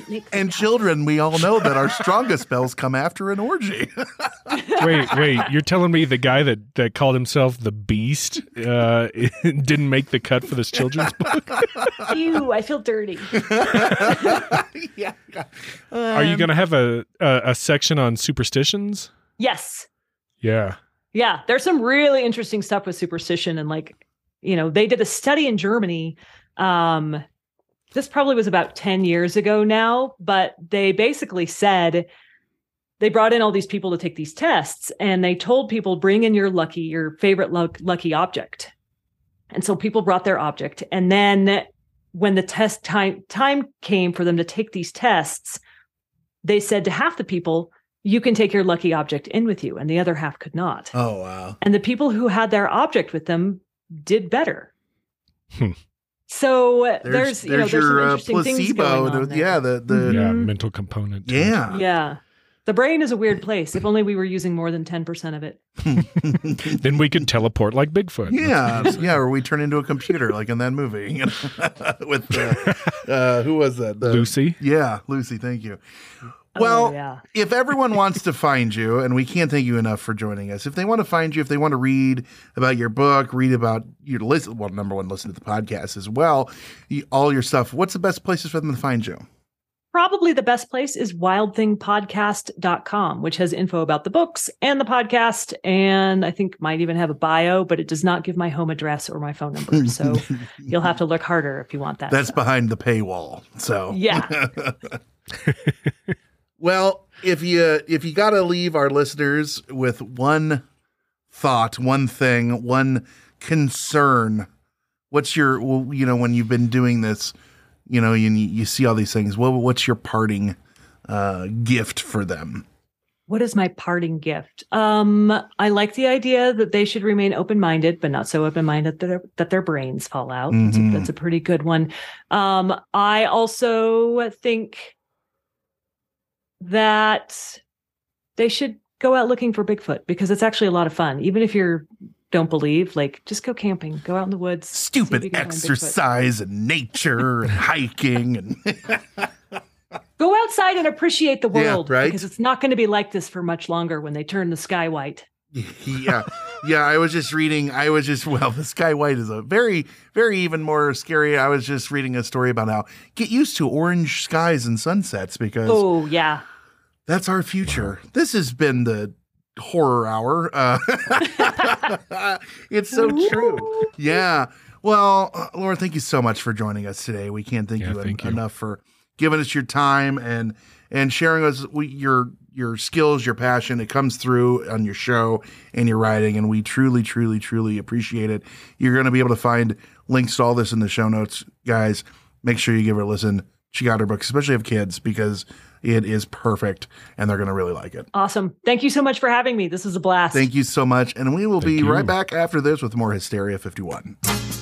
S11: didn't make.
S8: And children, we all know that our strongest spells come after an orgy.
S10: Wait, wait, you're telling me the guy that, that called himself the Beast uh, didn't make the cut for this children's book?
S11: Ew, I feel dirty.
S8: yeah. Um,
S10: Are you going to have a, a a section on superstitions?
S11: Yes.
S10: Yeah.
S11: Yeah, there's some really interesting stuff with superstition, and like, you know, they did a study in Germany. Um, this probably was about ten years ago now, but they basically said they brought in all these people to take these tests, and they told people, bring in your lucky, your favorite luck, lucky object. And so people brought their object. And then when the test time, time came for them to take these tests, they said to half the people, you can take your lucky object in with you, and the other half could not.
S8: Oh, wow.
S11: And the people who had their object with them did better.
S10: Hmm.
S11: So there's,
S8: There's,
S11: you know,
S8: there's
S11: there's
S8: your
S11: some
S8: uh,
S11: interesting things going
S8: placebo.
S11: on
S8: The,
S11: there.
S8: yeah, the, the
S10: Yeah,
S11: Mhm.
S10: mental component. to it.
S8: yeah.
S11: Yeah. The brain is a weird place. If only we were using more than ten percent of it.
S10: Then we could teleport like Bigfoot.
S8: Yeah, yeah, or we turn into a computer like in that movie, you know, with uh, uh, who was that? The,
S10: Lucy?
S8: Yeah, Lucy. Thank you. Well,
S11: Oh, yeah.
S8: if everyone wants to find you, and we can't thank you enough for joining us, if they want to find you, if they want to read about your book, read about your listen, well, number one, listen to the podcast as well, you, all your stuff. What's the best places for them to find you?
S11: Probably the best place is wild thing podcast dot com, which has info about the books and the podcast. And I think might even have a bio, but it does not give my home address or my phone number. So you'll have to look harder if you want that.
S8: That's
S11: stuff.
S8: behind the paywall. So
S11: Yeah.
S8: Well, if you if you got to leave our listeners with one thought, one thing, one concern, what's your, well, you know, when you've been doing this, you know, you you see all these things, what what's your parting uh, gift for them?
S11: What is my parting gift? Um, I like the idea that they should remain open-minded, but not so open-minded that their, that their brains fall out.
S8: Mhm.
S11: That's, a, that's a pretty good one. Um, I also think that they should go out looking for Bigfoot, because it's actually a lot of fun. Even if you don't believe, like, just go camping, go out in the woods. see if
S8: Stupid
S11: you can find Bigfoot.
S8: exercise and nature and hiking and
S11: Go outside and appreciate the
S8: Yeah,
S11: world,
S8: right?
S11: because it's not going to be like this for much longer when they turn the sky white.
S8: yeah, yeah. I was just reading. I was just well, the Sky White is a very, very even more scary. I was just reading a story about how get used to orange skies and sunsets because
S11: Oh, yeah.
S8: that's our future. This has been the horror hour. Uh, it's so true. Yeah. Well, uh, Laura, thank you so much for joining us today. We can't thank
S10: Yeah,
S8: you, en-
S10: thank you.
S8: enough for giving us your time and and sharing us we, your your skills, your passion. It comes through on your show and your writing, and we truly, truly, truly appreciate it. You're going to be able to find links to all this in the show notes, guys. Make sure you give her a listen. She got her book, especially if kids, because it is perfect and they're going to really like it.
S11: Awesome. Thank you so much for having me. This is a blast.
S8: Thank you so much. And we will
S10: Thank
S8: be
S10: you.
S8: right back after this with more Hysteria fifty-one.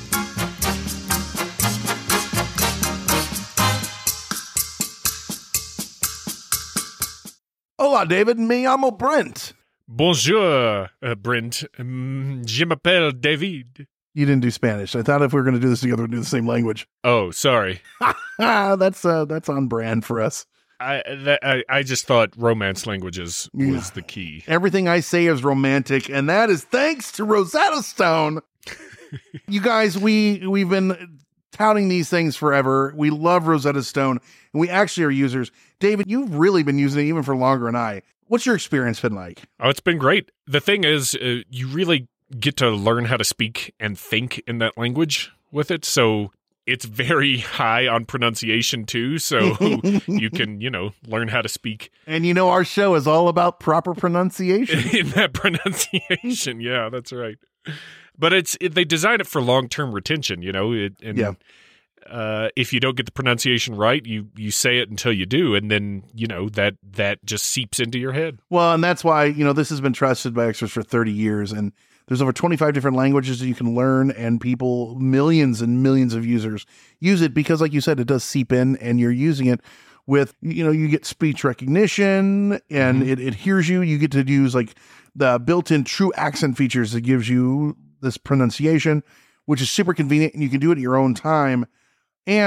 S8: Hola, David. Me llamo Brent.
S10: Bonjour, uh, Brent. Um, je m'appelle David.
S8: You didn't do Spanish. I thought if we were going to do this together, we'd do the same language.
S10: Oh, sorry.
S8: Ah, that's uh, that's on brand for us.
S10: I, that, I I just thought romance languages was
S8: Yeah.
S10: the key.
S8: Everything I say is romantic, and that is thanks to Rosetta Stone. You guys, we we've been touting these things forever. We love Rosetta Stone, and we actually are users. David, you've really been using it even for longer than I. What's your experience been like?
S10: Oh, it's been great. The thing is, uh, you really get to learn how to speak and think in that language with it. So it's very high on pronunciation too. So you can, you know, learn how to speak
S8: And you know, our show is all about proper pronunciation.
S10: in that pronunciation. Yeah, that's right. But it's it, they design it for long-term retention, you know, it, and
S8: Yeah.
S10: uh, if you don't get the pronunciation right, you you say it until you do, and then, you know, that that just seeps into your head.
S8: Well, and that's why, you know, this has been trusted by experts for thirty years, and there's over twenty-five different languages that you can learn, and people, millions and millions of users use it because, like you said, it does seep in, and you're using it with, you know, you get speech recognition, and
S10: Mhm.
S8: it, it hears you. You get to use like the built-in true accent features that gives you this pronunciation, which is super convenient, and you can do it at your own time. And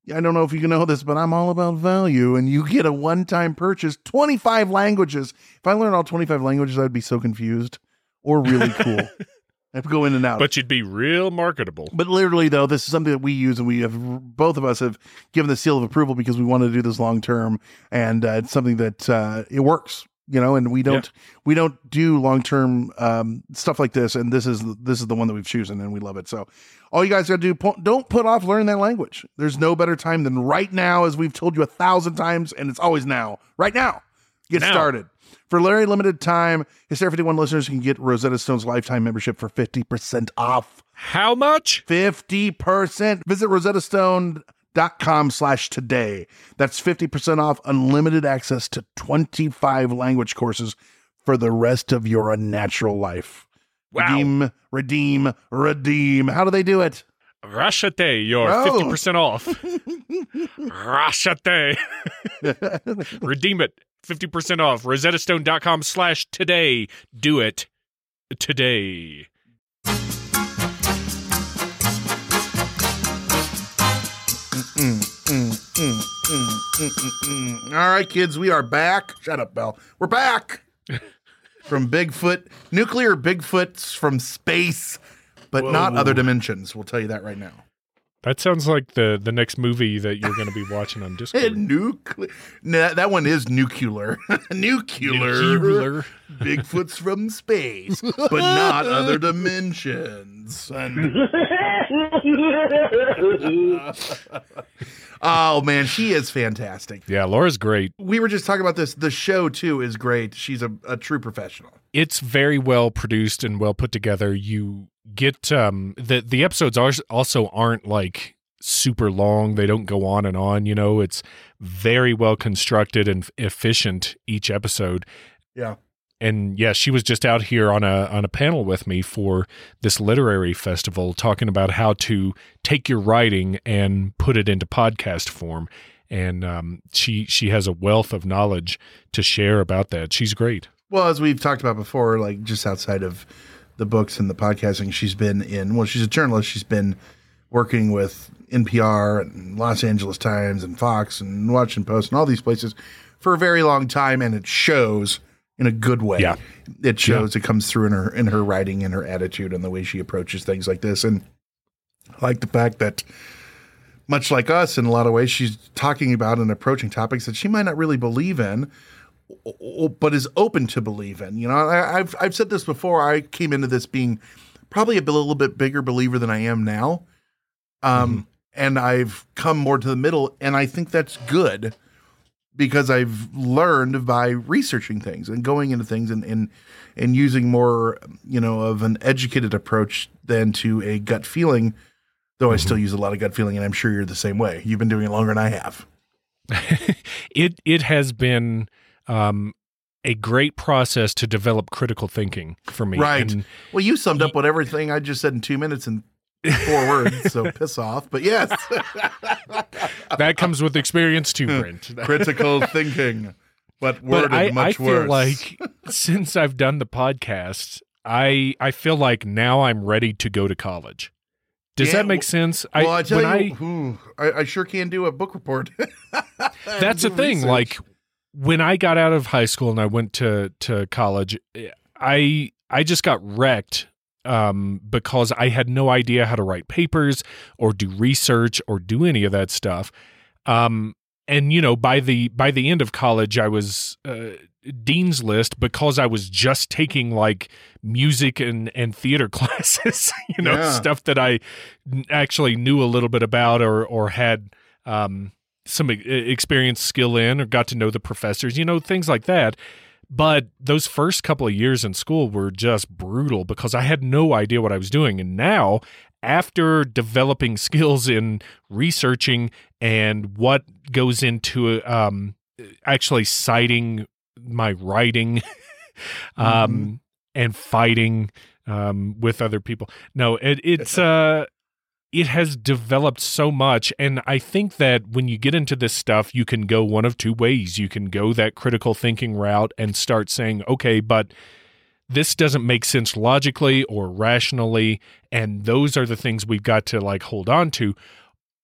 S8: I don't know if you know this, but I'm all about value, and you get a one-time purchase, twenty-five languages. If I learned all twenty-five languages, I'd be so confused or really cool. I have to go in and out.
S10: But you'd be real marketable.
S8: But literally, though, this is something that we use, and we have both of us have given the seal of approval because we want to do this long term, and uh, it's something that uh, it works. You know, and we don't yeah. we don't do long term um, stuff like this, and this is this is the one that we've chosen, and we love it. So, all you guys got to do, don't put off learning that language. There's no better time than right now, as we've told you a thousand times, and it's always now. Right now, get
S10: now. started.
S8: For very limited time, Hysteria fifty-one listeners can get Rosetta Stone's lifetime membership for fifty percent off.
S10: How much?
S8: Fifty percent. Visit Rosetta Stone. Dot com slash today. That's fifty percent off unlimited access to twenty-five language courses for the rest of your unnatural life.
S10: Wow.
S8: Redeem, redeem, redeem. How do they do it?
S10: Rashate, you're
S8: oh.
S10: fifty percent off. Rashate. Redeem it. fifty percent off. RosettaStone.com slash today. Do it today.
S8: Mm, mm, mm, mm, mm, mm, mm. All right, kids, we are back. Shut up, Belle. We're back from Bigfoot, nuclear Bigfoots from space, but Whoa. not other dimensions. We'll tell you that right now.
S10: That sounds like the, the next movie that you're going to be watching on Discord.
S8: Nuclear. Nah, that one is nuclear. nuclear. Nuclear. Bigfoots from space, but not other dimensions. And... oh, man, she is fantastic.
S10: Yeah, Laura's great.
S8: We were just talking about this. The show, too, is great. She's a, a true professional.
S10: It's very well produced and well put together. You get um, the the episodes are also aren't like super long. They don't go on and on. You know, it's very well constructed and efficient each episode.
S8: Yeah.
S10: And yeah, she was just out here on a on a panel with me for this literary festival, talking about how to take your writing and put it into podcast form. And um, she she has a wealth of knowledge to share about that. She's great.
S8: Well, as we've talked about before, like just outside of the books and the podcasting, she's been in. Well, she's a journalist. She's been working with N P R and Los Angeles Times and Fox and Washington Post and all these places for a very long time, and it shows. In a good way.
S10: Yeah.
S8: It shows,
S10: yeah.
S8: it comes through in her in her writing and her attitude and the way she approaches things like this. And I like the fact that, much like us in a lot of ways, she's talking about and approaching topics that she might not really believe in, but is open to believe in. You know, I, I've I've said this before. I came into this being probably a little bit bigger believer than I am now. Um, mm-hmm. And I've come more to the middle, and I think that's good. Because I've learned by researching things and going into things and, and and using more, you know, of an educated approach than to a gut feeling, though mm-hmm. I still use a lot of gut feeling, and I'm sure you're the same way. You've been doing it longer than I have.
S10: it it has been um, a great process to develop critical thinking for me.
S8: Right.
S10: And
S8: well, you summed up what everything I just said in two minutes and four words, so piss off. But yes.
S10: That comes with experience too, Brent.
S8: Critical thinking, but worded
S10: but I,
S8: much
S10: I
S8: worse.
S10: feel like since I've done the podcast, I I feel like now I'm ready to go to college. Does yeah, that make sense?
S8: Well, I, I tell
S10: when
S8: you, I, ooh, I, I sure can do a book report.
S10: That's the thing. Research. Like when I got out of high school and I went to to college, I I just got wrecked. Um, because I had no idea how to write papers or do research or do any of that stuff. Um, and you know, by the by the end of college, I was uh, dean's list because I was just taking like music and and theater classes. You know,
S8: yeah.
S10: stuff that I actually knew a little bit about or or had um, some experience, skill in, or got to know the professors. You know, things like that. But those first couple of years in school were just brutal because I had no idea what I was doing. And now, after developing skills in researching and what goes into um, actually citing my writing um, mm-hmm. and fighting um, with other people, no, it, it's uh, it has developed so much. And I think that when you get into this stuff, you can go one of two ways. You can go that critical thinking route and start saying, okay, but this doesn't make sense logically or rationally. And those are the things we've got to like hold on to.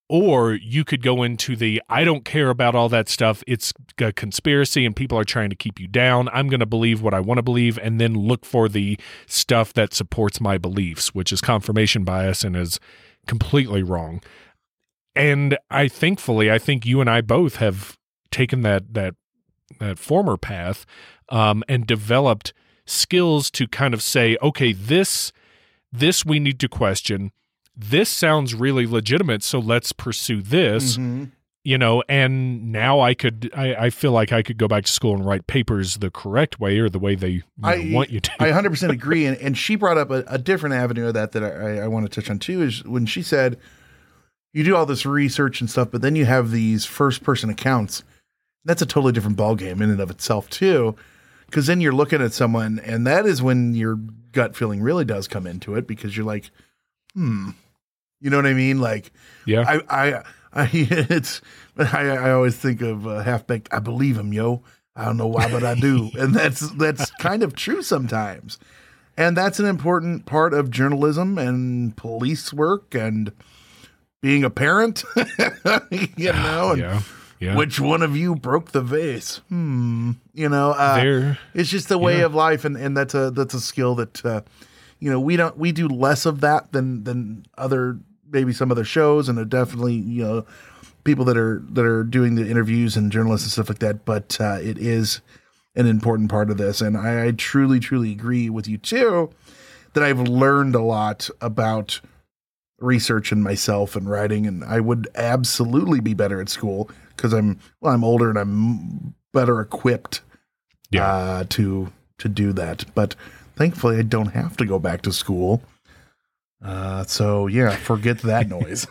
S10: Or you could go into the, I don't care about all that stuff. It's a conspiracy and people are trying to keep you down. I'm going to believe what I want to believe and then look for the stuff that supports my beliefs, which is confirmation bias and is completely wrong. And I thankfully, I think you and I both have taken that that that former path um, and developed skills to kind of say, okay, this this we need to question. This sounds really legitimate, so let's pursue this, mm-hmm. you know, and now I could, I, I feel like I could go back to school and write papers the correct way or the way they you know,
S8: I,
S10: want you to.
S8: I one hundred percent agree. And, and she brought up a, a different avenue of that that I, I want to touch on too, is when she said, you do all this research and stuff, but then you have these first person accounts. That's a totally different ballgame in and of itself too, because then you're looking at someone and that is when your gut feeling really does come into it, because you're like, hmm. You know what I mean? Like,
S10: yeah,
S8: I, I, I it's, I, I always think of uh, Half Baked. I believe him, yo. I don't know why, but I do. And that's, that's kind of true sometimes. And that's an important part of journalism and police work and being a parent, you know, and
S10: yeah, yeah.
S8: which one of you broke the vase? Hmm. You know, uh,
S10: there,
S8: it's just the way
S10: yeah.
S8: of life. And, and that's a, that's a skill that, uh, you know, we don't, we do less of that than, than other, maybe some other shows, and are definitely, you know, people that are, that are doing the interviews and journalists and stuff like that. But uh, it is an important part of this. And I, I truly, truly agree with you too, that I've learned a lot about research and myself and writing. And I would absolutely be better at school because I'm, well, I'm older and I'm better equipped yeah. uh, to, to do that. But thankfully I don't have to go back to school. Uh, so yeah, forget that noise.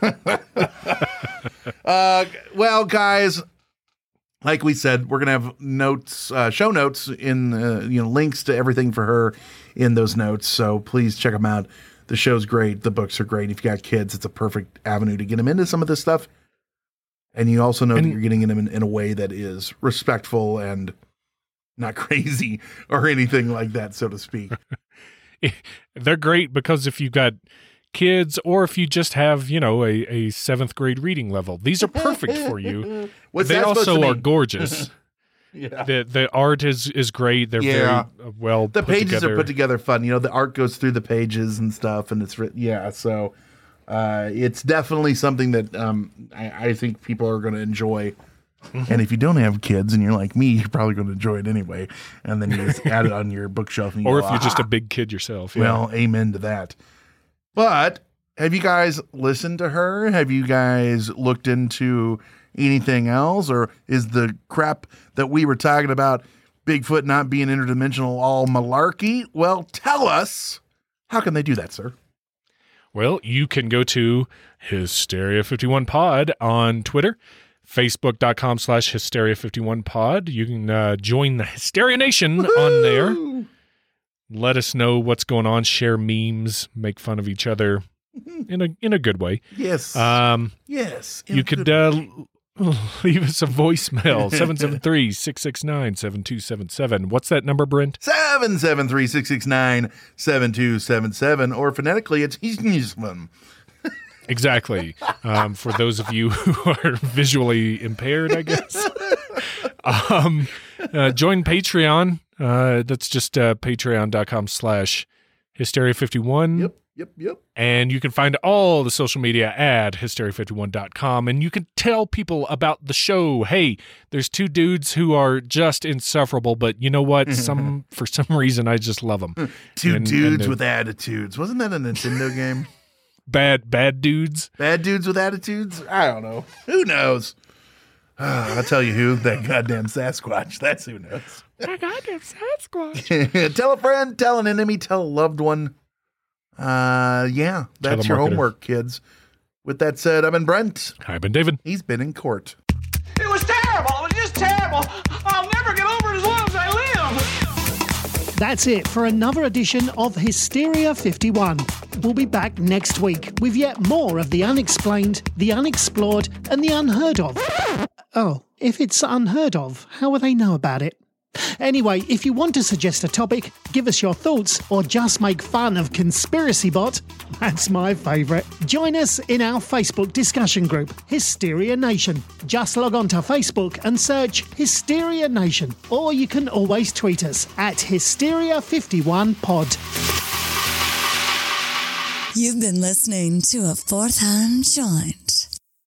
S8: uh, well, guys, like we said, we're going to have notes, uh, show notes in, uh, you know, links to everything for her in those notes. So please check them out. The show's great. The books are great. If you got kids, it's a perfect avenue to get them into some of this stuff. And you also know and, that you're getting them in, in a way that is respectful and not crazy or anything like that, so to speak.
S10: They're great because if you've got kids or if you just have, you know, a, a seventh grade reading level, these are perfect for you.
S8: What's
S10: they
S8: that
S10: also are
S8: mean?
S10: Gorgeous.
S8: yeah.
S10: The the art is, is great. They're
S8: yeah.
S10: very well
S8: the
S10: put
S8: pages
S10: together.
S8: are put together fun. You know, the art goes through the pages and stuff, and it's written. Yeah, so uh, it's definitely something that um, I, I think people are going to enjoy. Mm-hmm. And if you don't have kids and you're like me, you're probably going to enjoy it anyway. And then you just add it on your bookshelf. And you
S10: or
S8: go,
S10: if you're
S8: ah.
S10: just a big kid yourself. Yeah.
S8: Well, amen to that. But have you guys listened to her? Have you guys looked into anything else? Or is the crap that we were talking about, Bigfoot not being interdimensional, all malarkey? Well, tell us. How can they do that, sir?
S10: Well, you can go to Hysteria fifty-one Pod on Twitter. Facebook.com slash Hysteria 51 Pod. You can uh, join the Hysteria Nation Woo-hoo! On there. Let us know what's going on. Share memes. Make fun of each other in a in a good way.
S8: Yes.
S10: Um,
S8: yes.
S10: You could uh, leave us a voicemail. seven seven three, six six nine, seven two seven seven. What's that number, Brent?
S8: seven seven three, six six nine, seven two seven seven. Or phonetically, it's Hisnisman.
S10: Exactly. Um, for those of you who are visually impaired, I guess. Um, uh, join Patreon. Uh, that's just uh, patreon.com slash Hysteria 51.
S8: Yep, yep, yep.
S10: And you can find all the social media at hysteria fifty-one dot com. And you can tell people about the show. Hey, there's two dudes who are just insufferable, but you know what? Some For some reason, I just love them.
S8: Two
S10: and,
S8: dudes
S10: and
S8: with attitudes. Wasn't that a Nintendo game?
S10: Bad, bad dudes.
S8: Bad dudes with attitudes? I don't know. Who knows? Uh, I'll tell you who. That goddamn Sasquatch. That's who knows.
S11: That goddamn Sasquatch.
S8: Tell a friend, tell an enemy, tell a loved one. Uh, yeah, that's your homework, kids. With that said, I've been Brent.
S10: I've been David.
S8: He's been in court.
S2: It was terrible. It was just terrible. I'll never get over it as long as I live.
S5: That's it for another edition of Hysteria fifty-one. We'll be back next week with yet more of the unexplained, the unexplored, and the unheard of. Oh, if it's unheard of, how will they know about it? Anyway, if you want to suggest a topic, give us your thoughts, or just make fun of Conspiracy Bot, that's my favourite. Join us in our Facebook discussion group, Hysteria Nation. Just log on to Facebook and search Hysteria Nation, or you can always tweet us at Hysteria fifty-one pod.
S12: You've been listening to a Fourth Hand Joint.